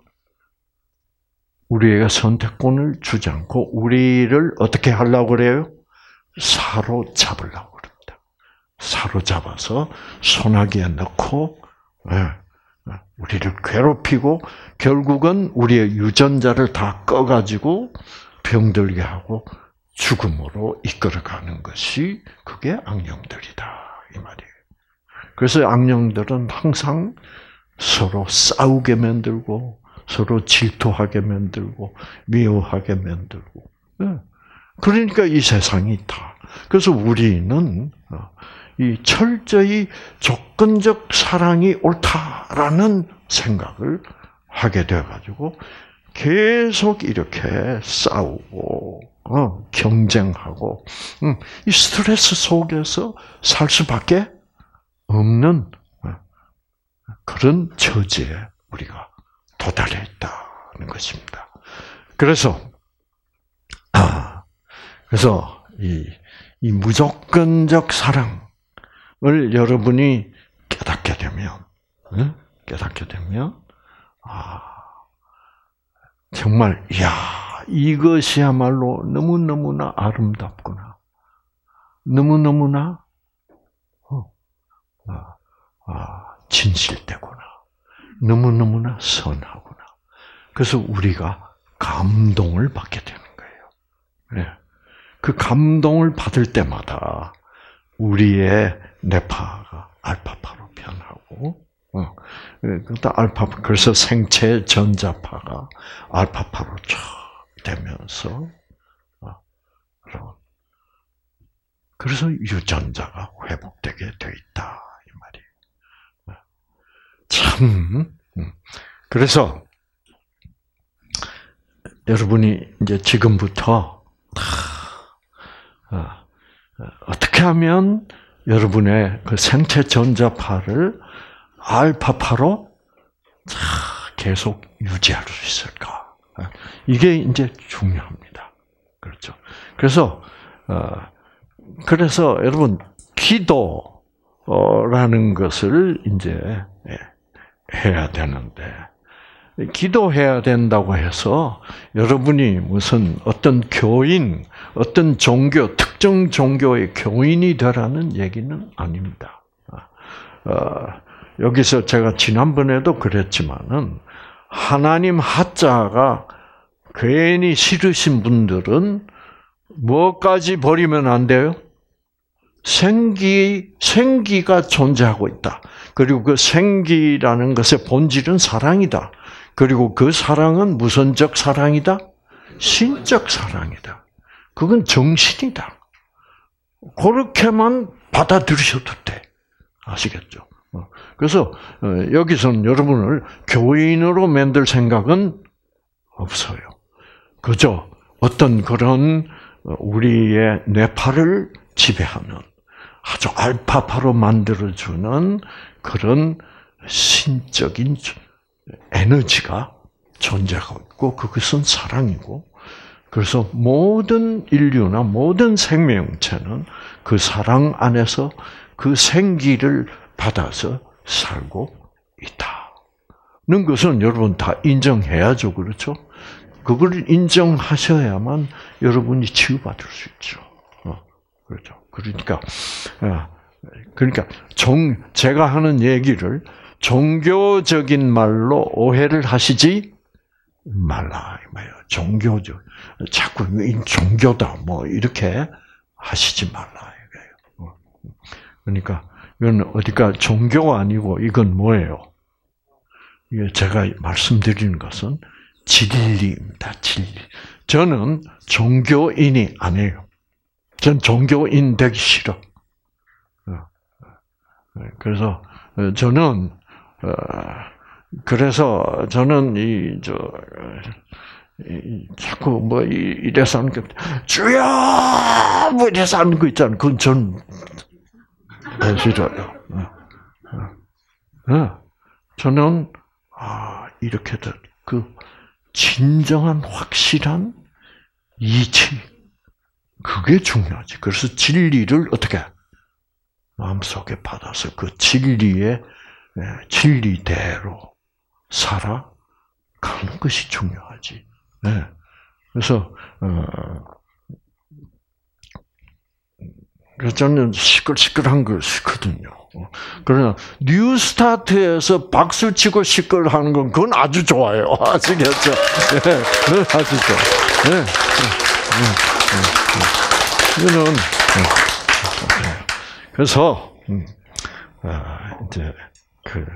우리에게 선택권을 주지 않고 우리를 어떻게 하려고 그래요? 사로잡으려고 그럽니다. 사로잡아서 소나기에 넣고 우리를 괴롭히고 결국은 우리의 유전자를 다 꺼가지고 병들게 하고 죽음으로 이끌어가는 것이 그게 악령들이다 이 말이에요. 그래서 악령들은 항상 서로 싸우게 만들고 서로 질투하게 만들고 미워하게 만들고 그러니까 이 세상이 있다. 그래서 우리는 이 철저히 조건적 사랑이 옳다라는 생각을 하게 돼가지고 계속 이렇게 싸우고 어, 경쟁하고 음, 이 스트레스 속에서 살 수밖에 없는 그런 처지에 우리가 도달해 있다는 것입니다. 그래서 아, 그래서 이, 이 무조건적 사랑을 여러분이 깨닫게 되면 네? 깨닫게 되면 아 정말 야 이것이야말로 너무 너무나 아름답구나, 너무 너무나 어, 아, 아, 진실되구나, 너무 너무나 선하구나. 그래서 우리가 감동을 받게 되는 거예요. 네. 그 감동을 받을 때마다 우리의 뇌파가 알파파로 변하고, 어, 그러니까 알파, 그래서 생체 전자파가 알파파로 쫙 되면서, 어, 그래서 유전자가 회복되게 돼 있다 이 말이에요. 참, 그래서 여러분이 이제 지금부터 어떻게 하면 여러분의 그 생체 전자파를 알파파로 계속 유지할 수 있을까? 이게 이제 중요합니다. 그렇죠. 그래서 그래서 여러분 기도라는 것을 이제 해야 되는데. 기도해야 된다고 해서 여러분이 무슨 어떤 교인, 어떤 종교, 특정 종교의 교인이 되라는 얘기는 아닙니다. 어, 여기서 제가 지난번에도 그랬지만은 하나님 하자가 괜히 싫으신 분들은 뭐까지 버리면 안 돼요? 생기, 생기가 존재하고 있다. 그리고 그 생기라는 것의 본질은 사랑이다. 그리고 그 사랑은 무선적 사랑이다? 신적 사랑이다. 그건 정신이다. 그렇게만 받아들이셔도 돼. 아시겠죠? 그래서 여기서는 여러분을 교인으로 만들 생각은 없어요. 그저 어떤 그런 우리의 뇌파를 지배하는 아주 알파파로 만들어주는 그런 신적인 에너지가 존재하고 있고 그것은 사랑이고 그래서 모든 인류나 모든 생명체는 그 사랑 안에서 그 생기를 받아서 살고 있다는 것은 여러분 다 인정해야죠. 그렇죠? 그걸 인정하셔야만 여러분이 치유받을 수 있죠. 그렇죠. 그러니까, 그러니까 종, 제가 하는 얘기를 종교적인 말로 오해를 하시지 말라. 종교적, 자꾸 종교다, 뭐, 이렇게 하시지 말라. 그러니까, 이건 어디가 종교가 아니고, 이건 뭐예요? 이게 제가 말씀드리는 것은 진리입니다, 진리. 저는 종교인이 아니에요. 전 종교인 되기 싫어. 그래서 저는 그래서 저는 이 저 자꾸 뭐 이래서 하는 게 주여 뭐 이래서 하는 거 있잖아요. 그건 전 싫어요. 저는 아 이렇게 그 진정한 확실한 이치 그게 중요하지. 그래서 진리를 어떻게 마음속에 받아서 그 진리의 진리대로 살아가는 것이 중요하지. 그래서 어, 그래서 저는 시끌시끌한 걸 싫거든요. 그러나 뉴스타트에서 박수 치고 시끌하는 건 그건 아주 좋아요. 아시겠죠? 네, 아주 좋아. 네, 네, 이거는 그래서 이제 그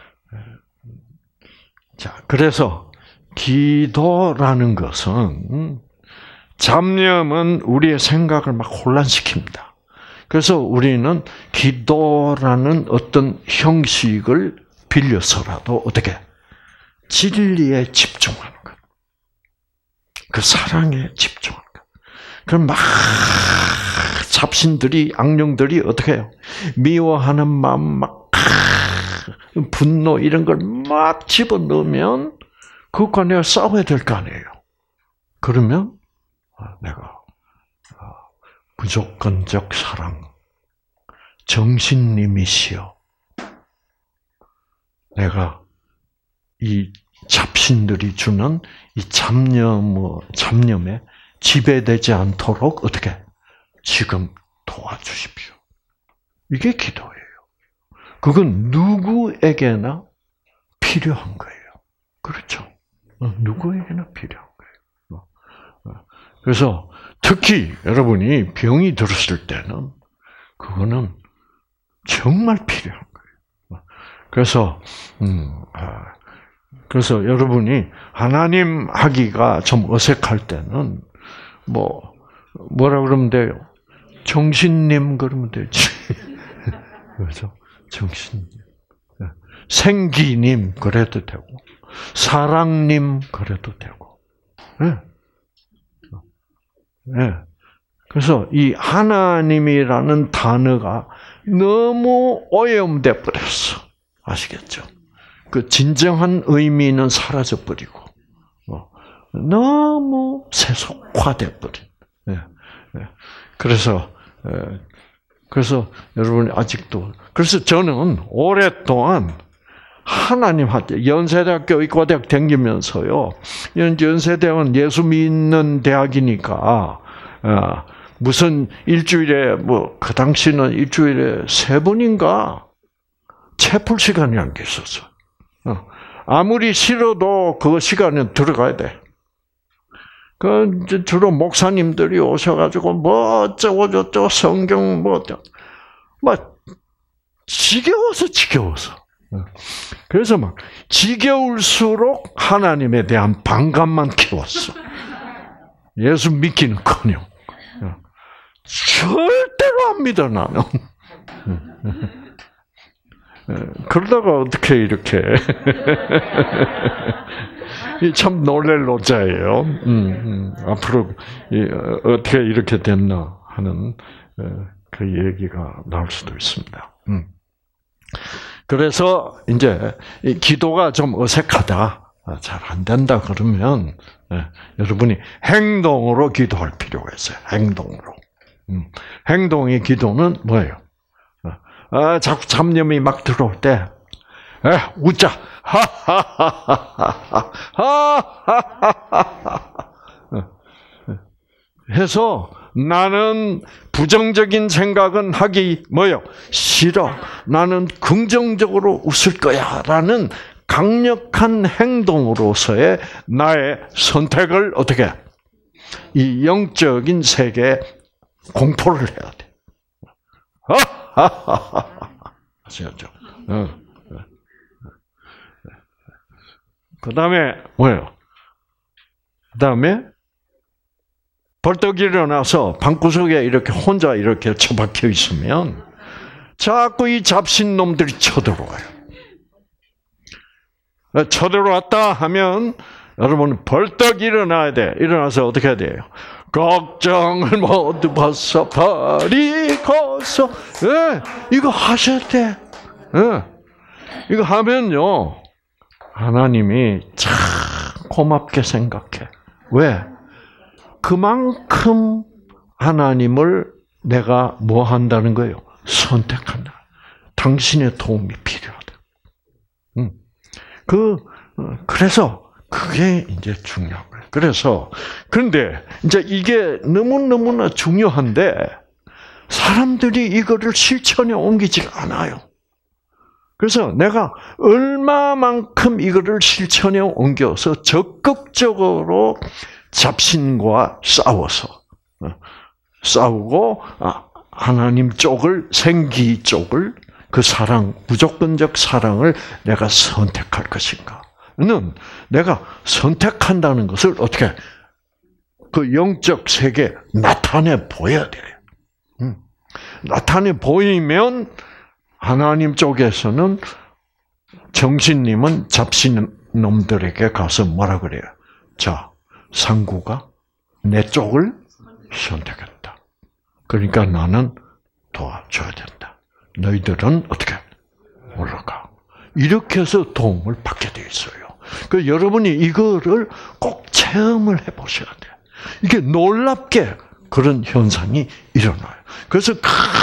자 그래서 기도라는 것은 잡념은 우리의 생각을 막 혼란시킵니다. 그래서 우리는 기도라는 어떤 형식을 빌려서라도 어떻게 진리에 집중하는 것, 그 사랑에 집중하는 것. 그럼 막 잡신들이 악령들이 어떻게 해요? 미워하는 마음, 막 분노 이런 걸 막 집어넣으면 그것과 내가 싸워야 될 거 아니에요. 그러면 내가 무조건적 사랑, 정신님이시여. 내가 이 잡신들이 주는 이 잡념, 잡념에 지배되지 않도록 어떻게 지금 도와주십시오. 이게 기도예요. 그건 누구에게나 필요한 거예요. 그렇죠? 누구에게나 필요한 거예요. 그래서 특히 여러분이 병이 들었을 때는 그거는 정말 필요한 거예요. 그래서 음, 그래서 여러분이 하나님 하기가 좀 어색할 때는 뭐 뭐라 그러면 돼요? 정신님 그러면 되지. 그렇죠? 정신님, 생기님 그래도 되고, 사랑님 그래도 되고, 네. 네. 그래서 이 하나님이라는 단어가 너무 오염돼 버렸어. 아시겠죠? 그 진정한 의미는 사라져 버리고, 너무 세속화돼 버린. 네. 네. 그래서 그래서 여러분이 아직도 그래서 저는 오랫동안 하나님한테 연세대학교 의과대학 다니면서요. 연세대학은 예수 믿는 대학이니까 무슨 일주일에 뭐 그 당시는 일주일에 세 번인가 채플 시간이 안 있었어. 아무리 싫어도 그 시간에 들어가야 돼. 그 주로 목사님들이 오셔가지고 뭐 어쩌고 저쩌고 성경 뭐 어쩌고 막 지겨워서 지겨워서 그래서 막 지겨울수록 하나님에 대한 반감만 키웠어. 예수 믿기는커녕 절대로 안 믿어 나는. 그러다가 어떻게 이렇게 참 놀랄 노자예요. 음, 음, 앞으로 어떻게 이렇게 됐나 하는 그 얘기가 나올 수도 있습니다. 음. 그래서 이제 기도가 좀 어색하다, 잘 안 된다 그러면 예, 여러분이 행동으로 기도할 필요가 있어요. 행동으로. 음. 행동의 기도는 뭐예요? 아, 자꾸 잡념이 막 들어올 때, 에, 웃자. 하하하하하. 하하하하하. 해서 나는 부정적인 생각은 하기 뭐요? 싫어. 나는 긍정적으로 웃을 거야라는 강력한 행동으로서의 나의 선택을 어떻게? 이 영적인 세계에 공포를 해야 돼. 아시겠죠? 그 다음에 뭐예요? 그 다음에 벌떡 일어나서 방구석에 이렇게 혼자 이렇게 처박혀 있으면 자꾸 이 잡신놈들이 쳐들어와요. 쳐들어왔다 하면 여러분 벌떡 일어나야 돼. 일어나서 어떻게 해야 돼요? 걱정을 모두 벗어 버리고서 예, 이거 하셔야 돼. 예, 이거 하면요 하나님이 참 고맙게 생각해. 왜? 그만큼 하나님을 내가 뭐 한다는 거예요? 선택한다. 당신의 도움이 필요하다. 음. 그 그래서 그게 이제 중요한 거예요. 그래서 그런데 이제 이게 너무 너무나 중요한데 사람들이 이거를 실천에 옮기지 않아요. 그래서 내가 얼마만큼 이거를 실천에 옮겨서 적극적으로 잡신과 싸워서 싸우고 하나님 쪽을 생기 쪽을 그 사랑 무조건적 사랑을 내가 선택할 것인가는 내가 선택한다는 것을 어떻게 그 영적 세계에 나타내 보여야 돼요. 음. 나타내 보이면 하나님 쪽에서는 정신님은 잡신 놈들에게 가서 뭐라 그래요? 자, 상구가 내 쪽을 선택했다. 그러니까 나는 도와줘야 된다. 너희들은 어떻게 올라가? 이렇게 해서 도움을 받게 돼 있어요. 그 여러분이 이거를 꼭 체험을 해보셔야 돼요. 이게 놀랍게 그런 현상이 일어나요. 그래서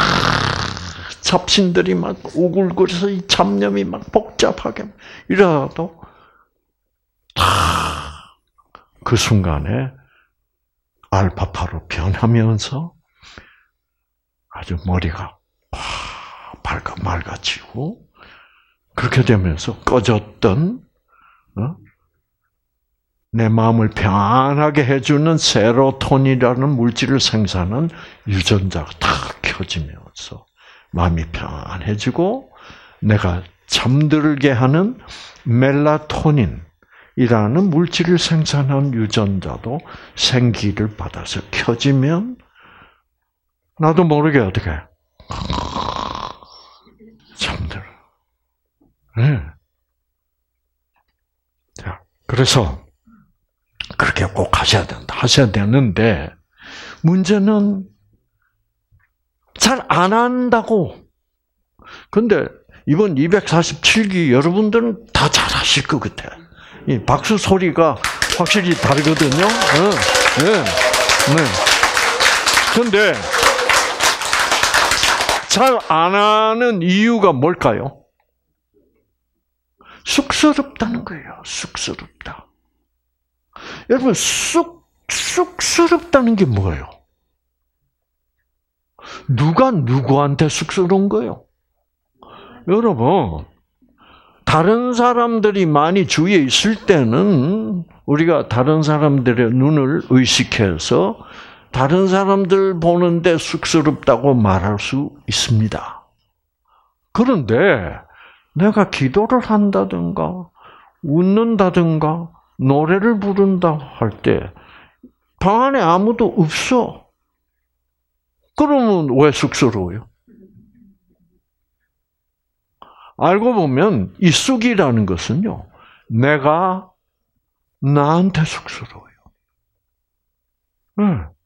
잡신들이 막 우글거려서 이 잡념이 막 복잡하게 이러도 다 그 순간에 알파파로 변하면서 아주 머리가 밝아 맑아지고 그렇게 되면서 꺼졌던 어? 내 마음을 평안하게 해주는 세로토닌이라는 물질을 생산하는 유전자가 다 켜지면서 마음이 평안해지고 내가 잠들게 하는 멜라토닌이라는 물질을 생산하는 유전자도 생기를 받아서 켜지면 나도 모르게 어떻게 잠들어. 네. 자, 그래서 그렇게 꼭 하셔야 된다. 하셔야 되는데 문제는 잘 안 한다고. 근데 이번 이백사십칠 기 여러분들은 다 잘하실 것 같아. 이 박수 소리가 확실히 다르거든요. 네, 네, 네. 근데 잘 안 하는 이유가 뭘까요? 쑥스럽다는 거예요. 쑥스럽다. 여러분, 쑥, 쑥스럽다는 게 뭐예요? 누가 누구한테 쑥스러운 거예요? 여러분, 다른 사람들이 많이 주위에 있을 때는 우리가 다른 사람들의 눈을 의식해서 다른 사람들 보는데 쑥스럽다고 말할 수 있습니다. 그런데 내가 기도를 한다든가 웃는다든가 노래를 부른다 할 때 방 안에 아무도 없어. 그러면 왜 쑥스러워요? 알고 보면 이 쑥이라는 것은요, 내가 나한테 쑥스러워요. 네.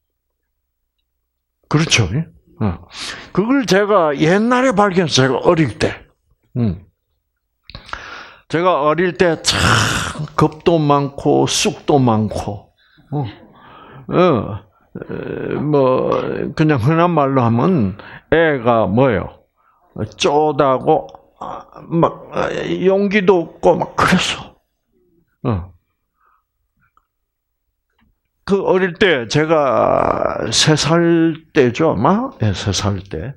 그렇죠. 네. 그걸 제가 옛날에 발견했어요. 제가 어릴 때. 음. 제가 어릴 때 참 겁도 많고 쑥도 많고, 어, 어, 뭐 그냥 흔한 말로 하면 애가 뭐예요? 쪼다고 막 용기도 없고 막 그랬어. 어. 그 어릴 때 제가 세 살 때죠, 아마 네, 세 살 때.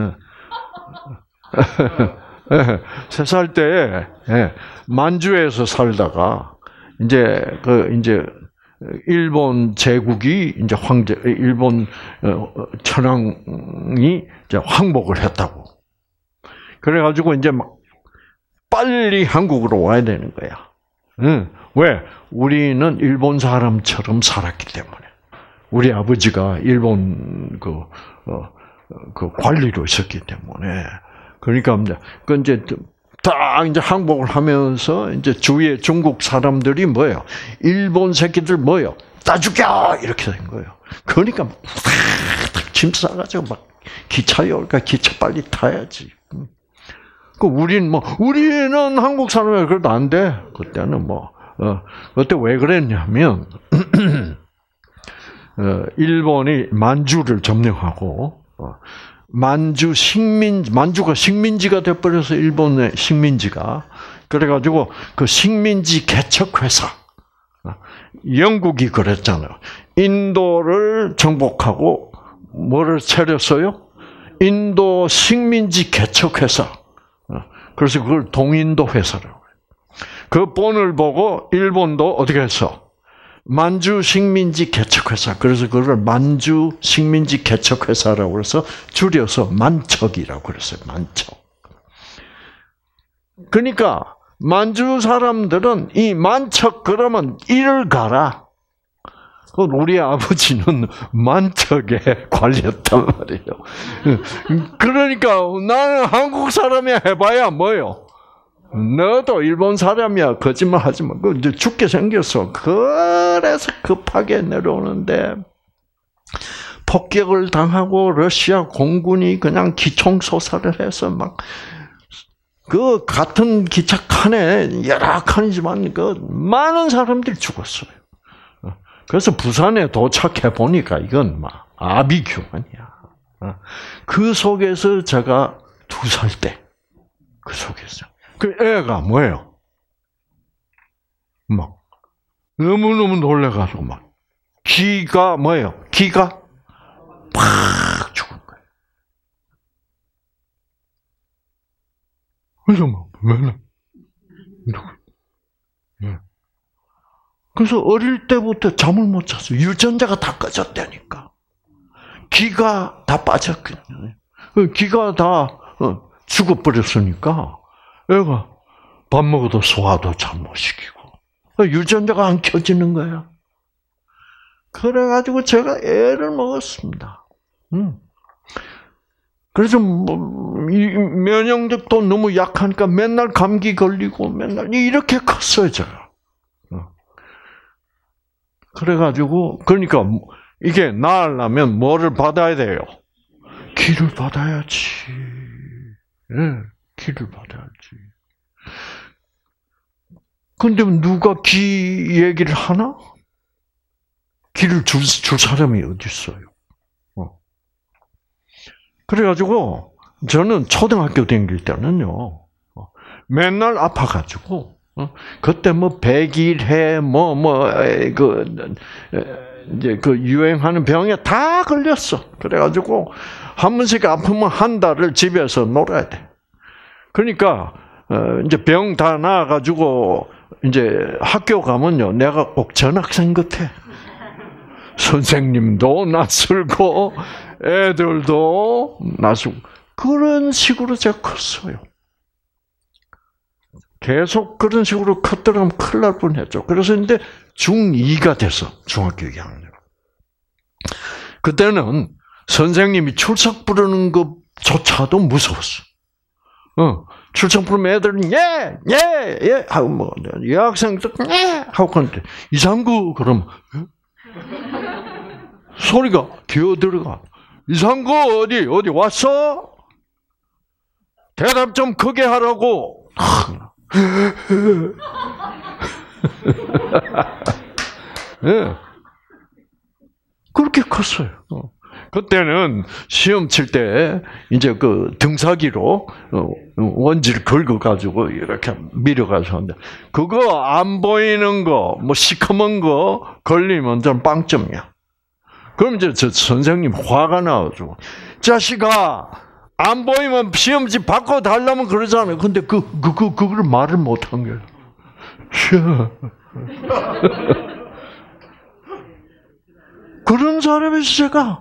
세 살 때 만주에서 살다가 이제 그 이제 일본 제국이 이제 황제 일본 천황이 이제 항복을 했다고. 그래가지고 이제 막 빨리 한국으로 와야 되는 거야. 응. 왜? 우리는 일본 사람처럼 살았기 때문에. 우리 아버지가 일본 그, 어, 그 관리로 있었기 때문에. 그러니까, 그 이제, 딱 이제 항복을 하면서 이제 주위에 중국 사람들이 뭐예요? 일본 새끼들 뭐예요? 다 죽여! 이렇게 된 거예요. 그러니까 막, 짐 싸가지고 막 기차에 올까? 기차 빨리 타야지. 그 우리는 뭐, 우리는 한국 사람이 그래도 안 돼. 그때는 뭐, 어, 그때 왜 그랬냐면, 어, 일본이 만주를 점령하고, 어, 만주 식민, 만주가 식민지가 돼버려서 일본의 식민지가. 그래가지고 그 식민지 개척회사. 영국이 그랬잖아요. 인도를 정복하고 뭐를 차렸어요? 인도 식민지 개척회사. 그래서 그걸 동인도 회사라고 해요. 그 본을 보고 일본도 어떻게 했어? 만주 식민지 개척회사. 그래서 그걸 만주 식민지 개척회사라고 해서 줄여서 만척이라고 그랬어요. 만척. 그러니까 만주 사람들은 이 만척 그러면 이를 가라. 우리 아버지는 만척에 관리했단 말이에요. 그러니까 나는 한국 사람이 해봐야 뭐요? 너도 일본 사람이야. 거짓말 하지 마. 그 이제 죽게 생겼어. 그래서 급하게 내려오는데 폭격을 당하고 러시아 공군이 그냥 기총소사를 해서 막 그 같은 기차 칸에 여러 칸이지만 그 많은 사람들이 죽었어요. 그래서 부산에 도착해 보니까 이건 막 아비규환이야. 그 속에서 제가 두 살 때 그 속에서 그 애가 뭐예요? 막 너무너무 놀래가지고 막 기가 뭐예요? 기가 팍 죽은 거예요. 그래서 막 맨날 그래서 어릴 때부터 잠을 못 잤어요. 유전자가 다 꺼졌다니까. 기가 다 빠졌거든요. 기가 다 죽어버렸으니까 애가 밥 먹어도 소화도 잘 못 시키고 유전자가 안 켜지는 거야. 그래가지고 제가 애를 먹었습니다. 음. 그래서 뭐 면역력도 너무 약하니까 맨날 감기 걸리고 맨날 이렇게 컸어요, 제가. 그래가지고 그러니까 이게 나으려면 뭐를 받아야 돼요? 기를 받아야지. 예, 기를 받아야지. 근데 누가 기 얘기를 하나? 기를 줄, 줄 사람이 어디 있어요? 어. 그래가지고 저는 초등학교 다닐 때는요, 맨날 아파가지고. 어? 그때 뭐 백일해 뭐 뭐 그 이제 그 유행하는 병에 다 걸렸어. 그래가지고 한 번씩 아프면 한 달을 집에서 놀아야 돼. 그러니까 어 이제 병 다 나아가지고 이제 학교 가면요, 내가 꼭 전학생 같아. 선생님도 낯설고 애들도 낯설고 그런 식으로 제가 컸어요. 계속 그런 식으로 컸더라면 큰일 날 뻔했죠. 그래서 근데 중이가 돼서 중학교 이 학년. 그때는 선생님이 출석 부르는 것조차도 무서웠어. 어, 출석 부르면 애들은 예, 예, 예 하고 뭐 여학생들 예 하고 하는데 이상구 그럼 소리가 기어 들어가. 이상구 어디 어디 왔어? 대답 좀 크게 하라고. 네. 그렇게 컸어요. 그때는 시험 칠 때 이제 그 등사기로 원지를 긁어 가지고 이렇게 밀어가지고 하는데 그거 안 보이는 거, 뭐 시커먼 거 걸리면 좀 빵점이야. 그럼 이제 저 선생님 화가 나가지고 자식아. 안 보이면 시험지 바꿔 달라면 그러잖아요. 근데 그, 그, 그, 그걸 말을 못 한 거예요. 그런 사람이 제가.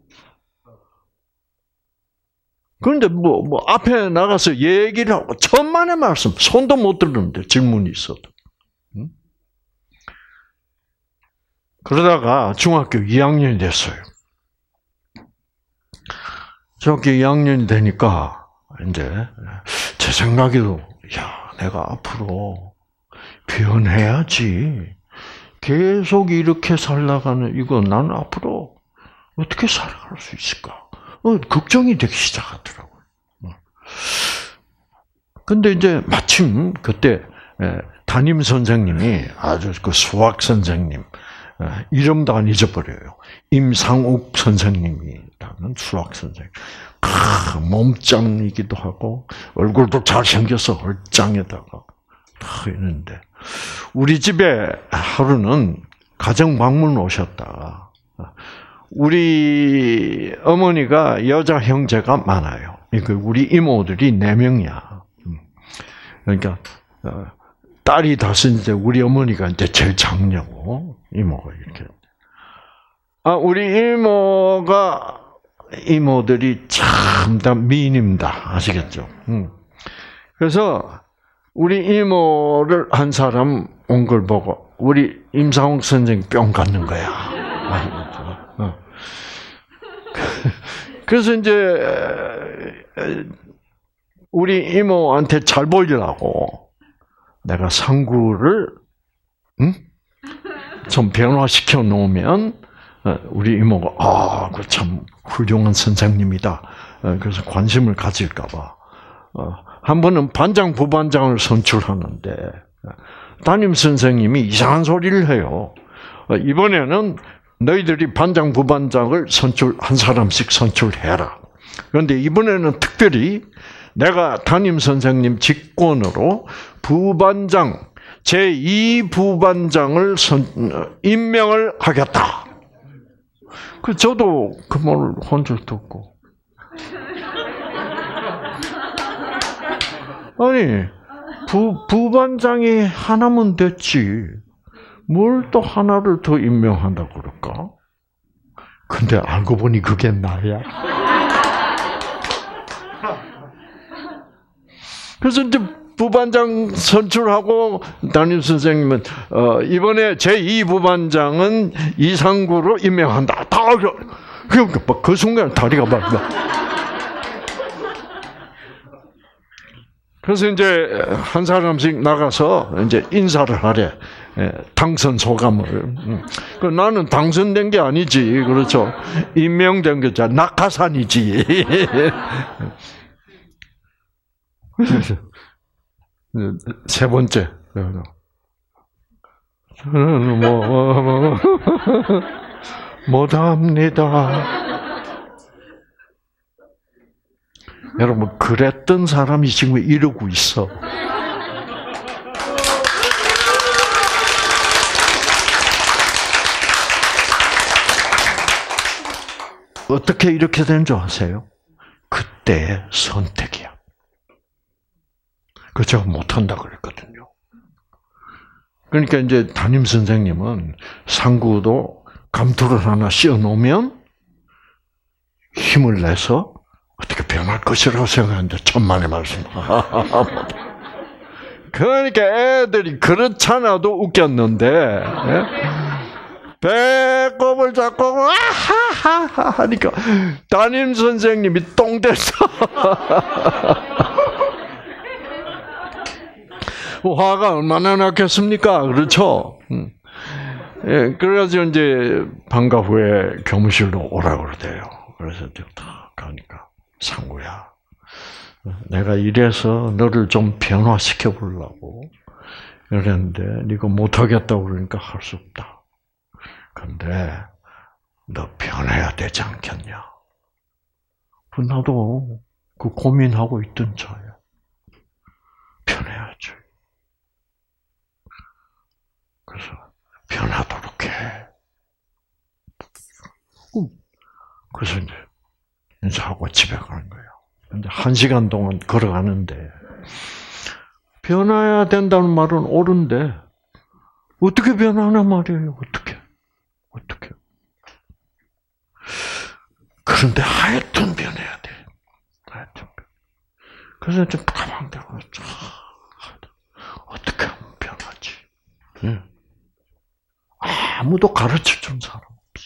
그런데 뭐, 뭐, 앞에 나가서 얘기를 하고, 천만의 말씀, 손도 못 들었는데, 질문이 있어도. 그러다가 중학교 이 학년이 됐어요. 중학교 이 학년이 되니까 이제 제 생각에도 야, 내가 앞으로 변해야지. 계속 이렇게 살다가는 이거 나는 앞으로 어떻게 살아갈 수 있을까? 어, 걱정이 되기 시작하더라고요. 근데 이제 마침 그때 담임 선생님이 아주 그 수학 선생님 이름도 안 잊어버려요. 임상욱 선생님이라는 수학 선생님. 아, 몸짱이기도 하고 얼굴도 잘생겨서 얼짱에다가 다 있는데 우리 집에 하루는 가정 방문 오셨다가 우리 어머니가 여자 형제가 많아요. 우리 이모들이 네 명이야. 그러니까 딸이 다섯인데 우리 어머니가 이제 제일 장녀고 이모가 이렇게. 아 우리 이모가 이모들이 참 다 미인입니다. 아시겠죠? 그래서 우리 이모를 한 사람 온 걸 보고 우리 임상욱 선생 뿅 갖는 거야. 그래서 이제 우리 이모한테 잘 보이려고 내가 상구를 응? 좀 변화시켜 놓으면 우리 이모가 아, 그 참 훌륭한 선생님이다. 그래서 관심을 가질까 봐. 한 번은 반장, 부반장을 선출하는데 담임 선생님이 이상한 소리를 해요. 이번에는 너희들이 반장, 부반장을 선출 한 사람씩 선출해라. 그런데 이번에는 특별히 내가 담임 선생님 직권으로 부반장, 제이 부반장을 선, 임명을 하겠다. 그 저도 그 말을 혼자 듣고 아니 부 부반장이 하나면 됐지 뭘 또 하나를 더 임명한다고 그럴까? 근데 알고 보니 그게 나야. 그래서 이제 부반장 선출하고 담임 선생님은 어, 이번에 제이 부반장은 이상구로 임명한다. 다 그 그 순간 다리가 막. 그래서 이제 한 사람씩 나가서 이제 인사를 하래. 당선 소감을. 그 나는 당선된 게 아니지, 그렇죠? 임명된 거잖아. 낙하산이지. 세 번째. 저는 뭐, 뭐, 뭐 못합니다. 여러분, 그랬던 사람이 지금 이러고 있어. 어떻게 이렇게 된 줄 아세요? 그때의 선택이야. 그 제가 못한다고 그랬거든요. 그러니까 이제 담임 선생님은 상구도 감투를 하나 씌워 놓으면 힘을 내서 어떻게 변할 것이라고 생각하는데 천만의 말씀. 그러니까 애들이 그렇잖아도 웃겼는데 배꼽을 잡고 아하하하 하니까 담임 선생님이 똥 됐어. 화가 얼마나 났겠습니까? 그렇죠? 예, 그래가지고 이제 방과 후에 교무실로 오라고 그러대요. 그래서 딱 가니까 상구야, 내가 이래서 너를 좀 변화시켜 보려고 그랬는데 네가 못하겠다고 그러니까 할 수 없다. 근데 너 변해야 되지 않겠냐? 나도 그 고민하고 있던 차야. 변해야지. 그래서 변하도록 해. 그래서 이제 인사하고 집에 가는 거예요. 이제 한 시간 동안 걸어가는데 변해야 된다는 말은 옳은데 어떻게 변하나 말이에요. 어떻게? 어떻게? 그런데 하여튼 변해야 돼. 하여튼. 그래서 좀 가만 되고 어떻게 하면 변하지? 응. 아, 아무도 가르쳐 준 사람 없어.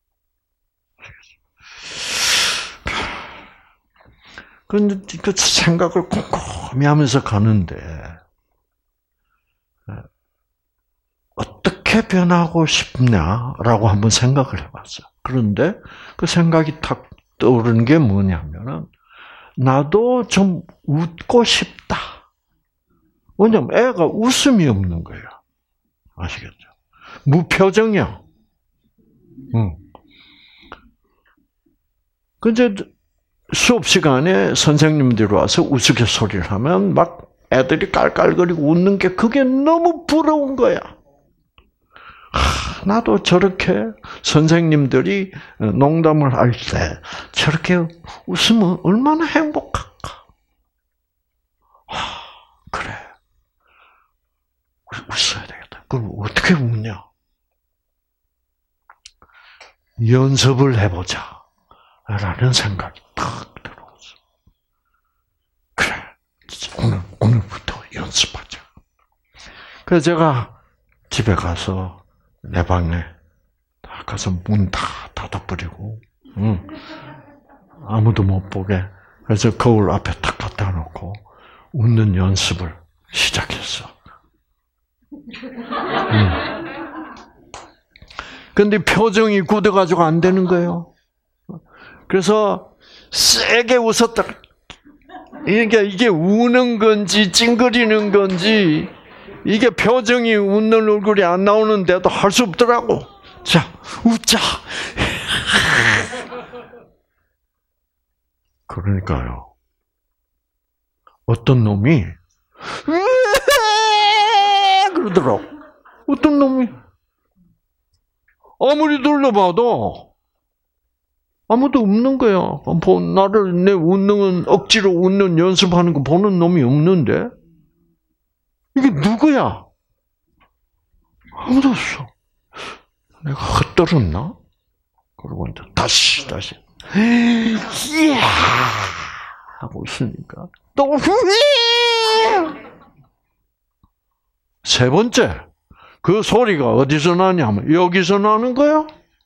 그런데 그 생각을 꼼꼼히 하면서 가는데 어떻게 변하고 싶냐라고 한번 생각을 해봤어. 그런데 그 생각이 탁 떠오르는 게 뭐냐면은 나도 좀 웃고 싶다. 왜냐면 애가 웃음이 없는 거예요. 아시겠죠? 무표정이야. 응. 근데 수업 시간에 선생님들이 와서 우스갯소리를 하면 막 애들이 깔깔거리고 웃는 게 그게 너무 부러운 거야. 하, 나도 저렇게 선생님들이 농담을 할 때 저렇게 웃으면 얼마나 행복할까. 하, 그래. 웃어야 되겠다. 그럼 어떻게 웃냐? 연습을 해보자. 라는 생각이 딱 들어왔어. 그래. 오늘, 오늘부터 연습하자. 그래서 제가 집에 가서 내 방에 가서 문 다 닫아버리고, 응. 아무도 못 보게. 그래서 거울 앞에 탁 갖다 놓고 웃는 연습을 시작했어. 응. 근데 표정이 굳어가지고 안 되는 거예요. 그래서 세게 웃었다. 이게 이게 우는 건지 찡그리는 건지 이게 표정이 웃는 얼굴이 안 나오는데도 할 수 없더라고. 자, 웃자. 그러니까요. 어떤 놈이 그러더라고. 어떤 놈이 아무리 둘러봐도 아무도 없는 거야. 나를 내 웃는 억지로 웃는 연습하는 거 보는 놈이 없는데 이게 누구야? 아무도 없어. 내가 헛들었나? 그러고 이제 다시 다시 이야 하고 있으니까 또 세 번째 그 소리가 어디서 나냐면 여기서 나는 거야.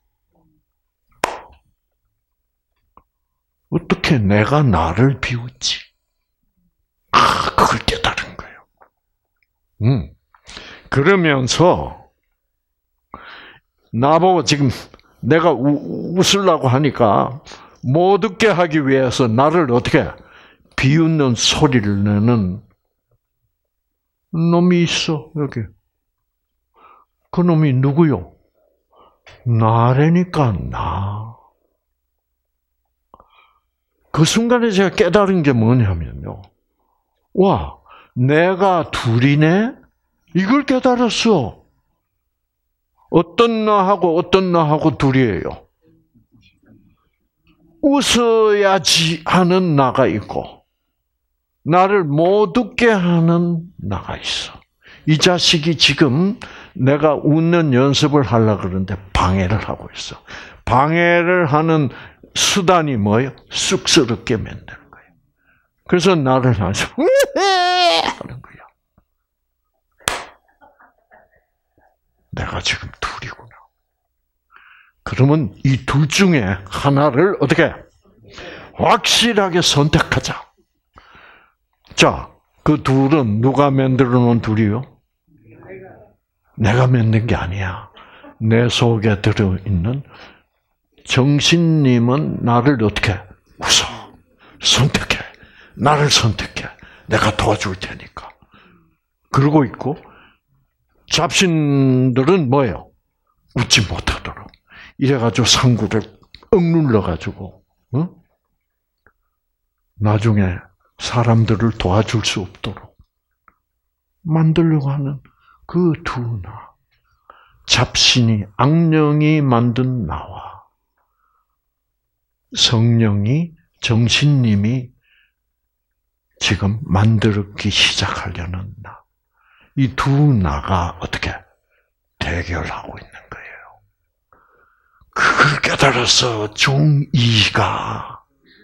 어떻게 내가 나를 비웃지? 아, 그걸 깨달은 거예요. 음. 그러면서 나보고 지금 내가 우, 웃으려고 하니까 못 웃게 하기 위해서 나를 어떻게 비웃는 소리를 내는 놈이 있어, 여기. 그 놈이 누구요? 나라니까, 나. 그 순간에 제가 깨달은 게 뭐냐면요. 와, 내가 둘이네? 이걸 깨달았어. 어떤 나하고 어떤 나하고 둘이에요. 웃어야지 하는 나가 있고 나를 못 웃게 하는 나가 있어. 이 자식이 지금 내가 웃는 연습을 하려고 그러는데 방해를 하고 있어. 방해를 하는 수단이 뭐예요? 쑥스럽게 만드는 거예요. 그래서 나를 하면서 하는 거야. 내가 지금 둘이구나. 그러면 이 둘 중에 하나를 어떻게 확실하게 선택하자. 자, 그 둘은 누가 만들어 놓은 둘이요? 내가 만든 게 아니야. 내 속에 들어있는 정신님은 나를 어떻게 웃어. 선택해. 나를 선택해. 내가 도와줄 테니까. 그러고 있고 잡신들은 뭐예요? 웃지 못하도록. 이래가지고 상구를 억눌러가지고 어? 나중에 사람들을 도와줄 수 없도록 만들려고 하는 그 두 나. 잡신이 악령이 만든 나와 성령이 정신님이 지금 만들기 시작하려는 나. 이 두 나가 어떻게 대결하고 있는 거예요. 그걸 깨달아서 중이가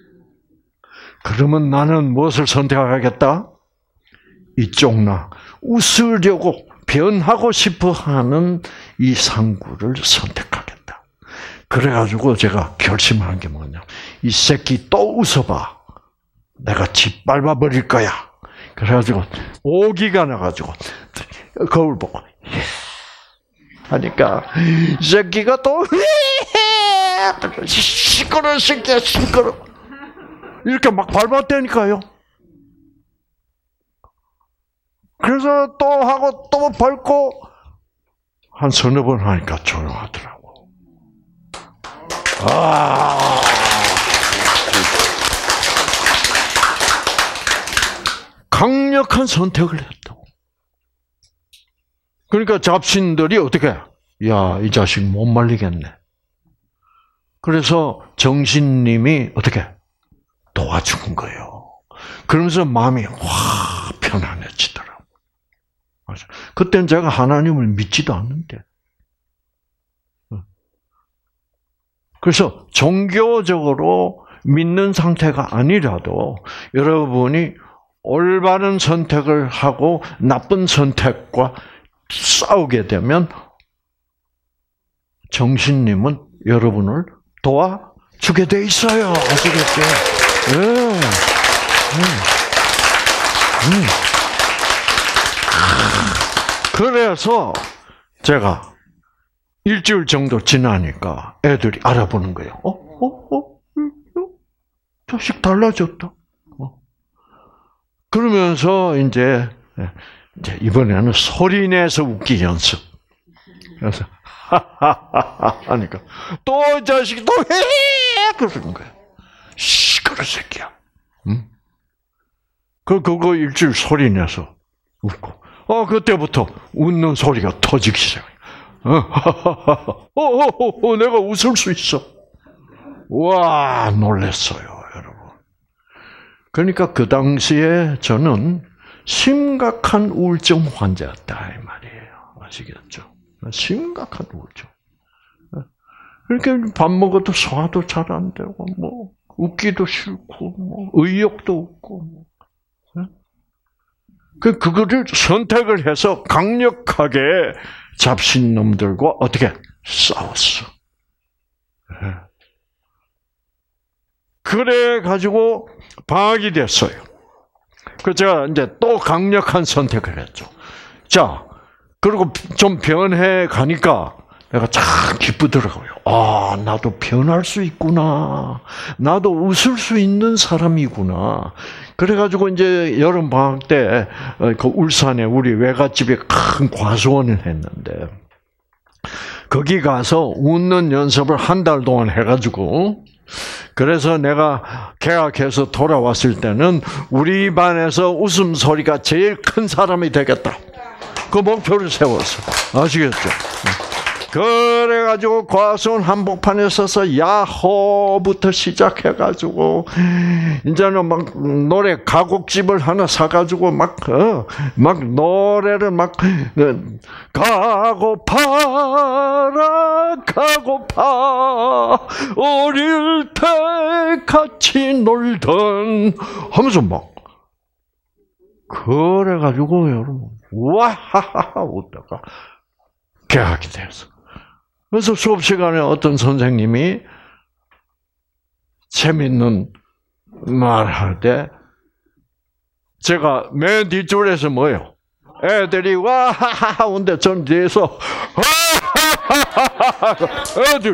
그러면 나는 무엇을 선택하겠다? 이쪽 나. 웃으려고 변하고 싶어 하는 이 상구를 선택하겠다. 그래가지고 제가 결심한 게 뭐냐. 이 새끼 또 웃어봐. 내가 짓밟아 버릴 거야. 그래가지고 오기가 나가지고 거울 보고 하니까 이 새끼가 또 시끄러 새끼야 시끄러 이렇게 막 밟았다니까요. 그래서 또 하고 또 밟고 한 서너 번 하니까 조용하더라고. 아. 강력한 선택을 했다고. 그러니까 잡신들이 어떻게? 야, 이 자식 못 말리겠네. 그래서 정신님이 어떻게? 도와준 거예요. 그러면서 마음이 확 편안해지더라고요. 그때는 제가 하나님을 믿지도 않는데. 그래서 종교적으로 믿는 상태가 아니라도 여러분이 올바른 선택을 하고 나쁜 선택과 싸우게 되면 정신님은 여러분을 도와주게 돼 있어요. 아시겠죠? 네. 음. 음. 그래서 제가 일주일 정도 지나니까 애들이 알아보는 거예요. 어? 어? 어? 자식 달라졌다. 그러면서 이제, 이제 이번에는 소리 내서 웃기 연습. 그래서 하하하하 하니까 또 이 자식이 또 해 그러는 거야. 시끄러 새끼야. 응? 그 그거 일주일 소리 내서 웃고. 어 그때부터 웃는 소리가 터지기 시작해. 어, 어, 어, 어, 내가 웃을 수 있어. 와 놀랬어요, 여러분. 그러니까 그 당시에 저는 심각한 우울증 환자였다 이 말이에요. 아시겠죠? 심각한 우울증. 그러니까 밥 먹어도 소화도 잘 안 되고, 뭐 웃기도 싫고, 뭐 의욕도 없고. 뭐. 그 그거를 선택을 해서 강력하게 잡신 놈들과 어떻게 싸웠어. 그래 가지고 방학이 됐어요. 그 제가 이제 또 강력한 선택을 했죠. 자, 그리고 좀 변해 가니까 내가 참 기쁘더라고요. 아, 나도 변할 수 있구나. 나도 웃을 수 있는 사람이구나. 그래가지고 이제 여름 방학 때 그 울산에 우리 외갓집에 큰 과수원을 했는데 거기 가서 웃는 연습을 한 달 동안 해가지고 그래서 내가 개학해서 돌아왔을 때는 우리 반에서 웃음 소리가 제일 큰 사람이 되겠다. 그 목표를 세웠어. 아시겠죠? 그래가지고 과수원 한복판에 서서 야호부터 시작해가지고 이제는 막 노래 가곡집을 하나 사가지고 막 어, 막 노래를 막 가고파라 가고파 어릴 때 같이 놀던 하면서 막 그래가지고 여러분 와하하하 웃다가 개학이 됐어. 그래서 수업 시간에 어떤 선생님이 재밌는 말할 때 제가 맨 뒷줄에서 뭐예요? 애들이 와하하하 온데 전 뒤에서 하하하하 애들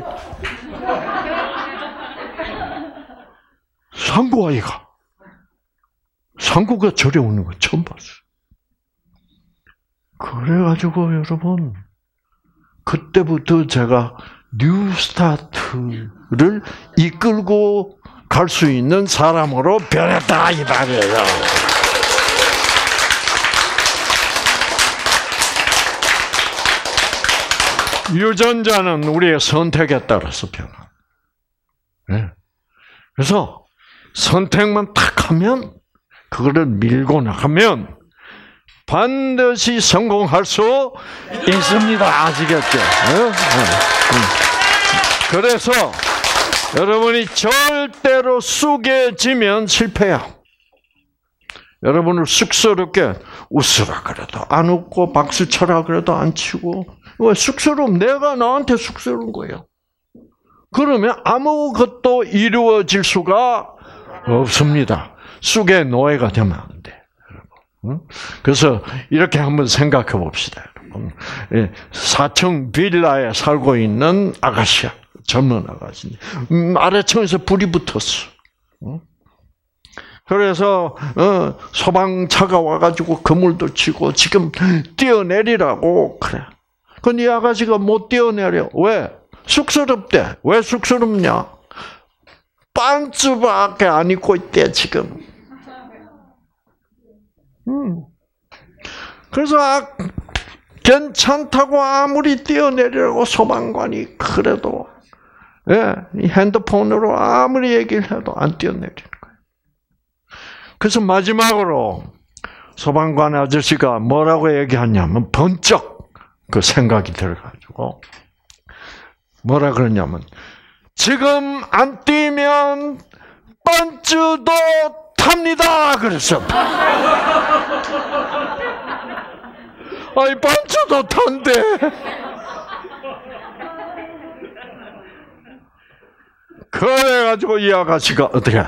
상구 아이가 상구가 저래 오는 거 처음 봤어요. 그래가지고 여러분 그때부터 제가 뉴스타트를 이끌고 갈 수 있는 사람으로 변했다 이 말이에요. 유전자는 우리의 선택에 따라서 변화. 네. 그래서 선택만 딱 하면 그거를 밀고 나가면 반드시 성공할 수 있습니다. 아시겠죠? 그래서 여러분이 절대로 쑥해지면 실패야. 여러분을 쑥스럽게 웃으라 그래도 안 웃고 박수 쳐라 그래도 안 치고 왜 쑥스러움? 내가 나한테 쑥스러운 거예요. 그러면 아무것도 이루어질 수가 없습니다. 쑥의 노예가 되면 안 돼. 그래서 이렇게 한번 생각해 봅시다. 사층 빌라에 살고 있는 아가씨야. 젊은 아가씨. 음, 아래층에서 불이 붙었어. 그래서 어, 소방차가 와가지고 그물도 치고 지금 뛰어내리라고 그래. 근데 이 아가씨가 못 뛰어내려. 왜? 쑥스럽대. 왜 쑥스럽냐? 반츠밖에 안 입고 있대 지금. 음. 그래서 아, 괜찮다고 아무리 뛰어내리라고 소방관이 그래도 예, 이 핸드폰으로 아무리 얘기를 해도 안 뛰어내리는 거예요. 그래서 마지막으로 소방관 아저씨가 뭐라고 얘기하냐면 번쩍 그 생각이 들어가지고 뭐라 그러냐면 지금 안 뛰면 반츠도 탑니다. 그랬어. 아이 반츠도 탄대. 그래가지고 이 아가씨가 어떻게?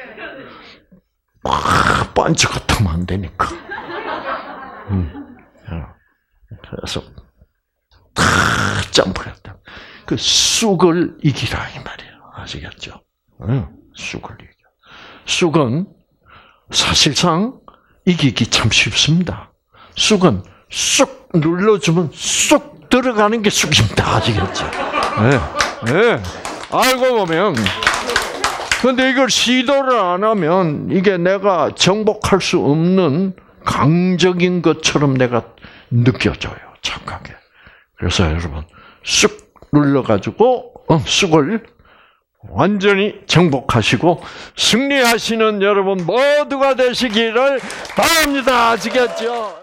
아, 반츠가 타면 안 되니까. 음. 그래서 다 점프했다. 그 쑥을 이기라 이 말이에요. 아시겠죠? 응, 쑥을 이겨. 쑥은 사실상 이기기 참 쉽습니다. 쑥은 쑥 눌러주면 쑥 들어가는 게 쑥입니다. 아시겠죠? 네, 네. 알고 보면, 근데 이걸 시도를 안 하면 이게 내가 정복할 수 없는 강적인 것처럼 내가 느껴져요. 착하게. 그래서 여러분 쑥 눌러가지고 어, 쑥을 완전히 정복하시고 승리하시는 여러분 모두가 되시기를 바랍니다. 아시겠죠?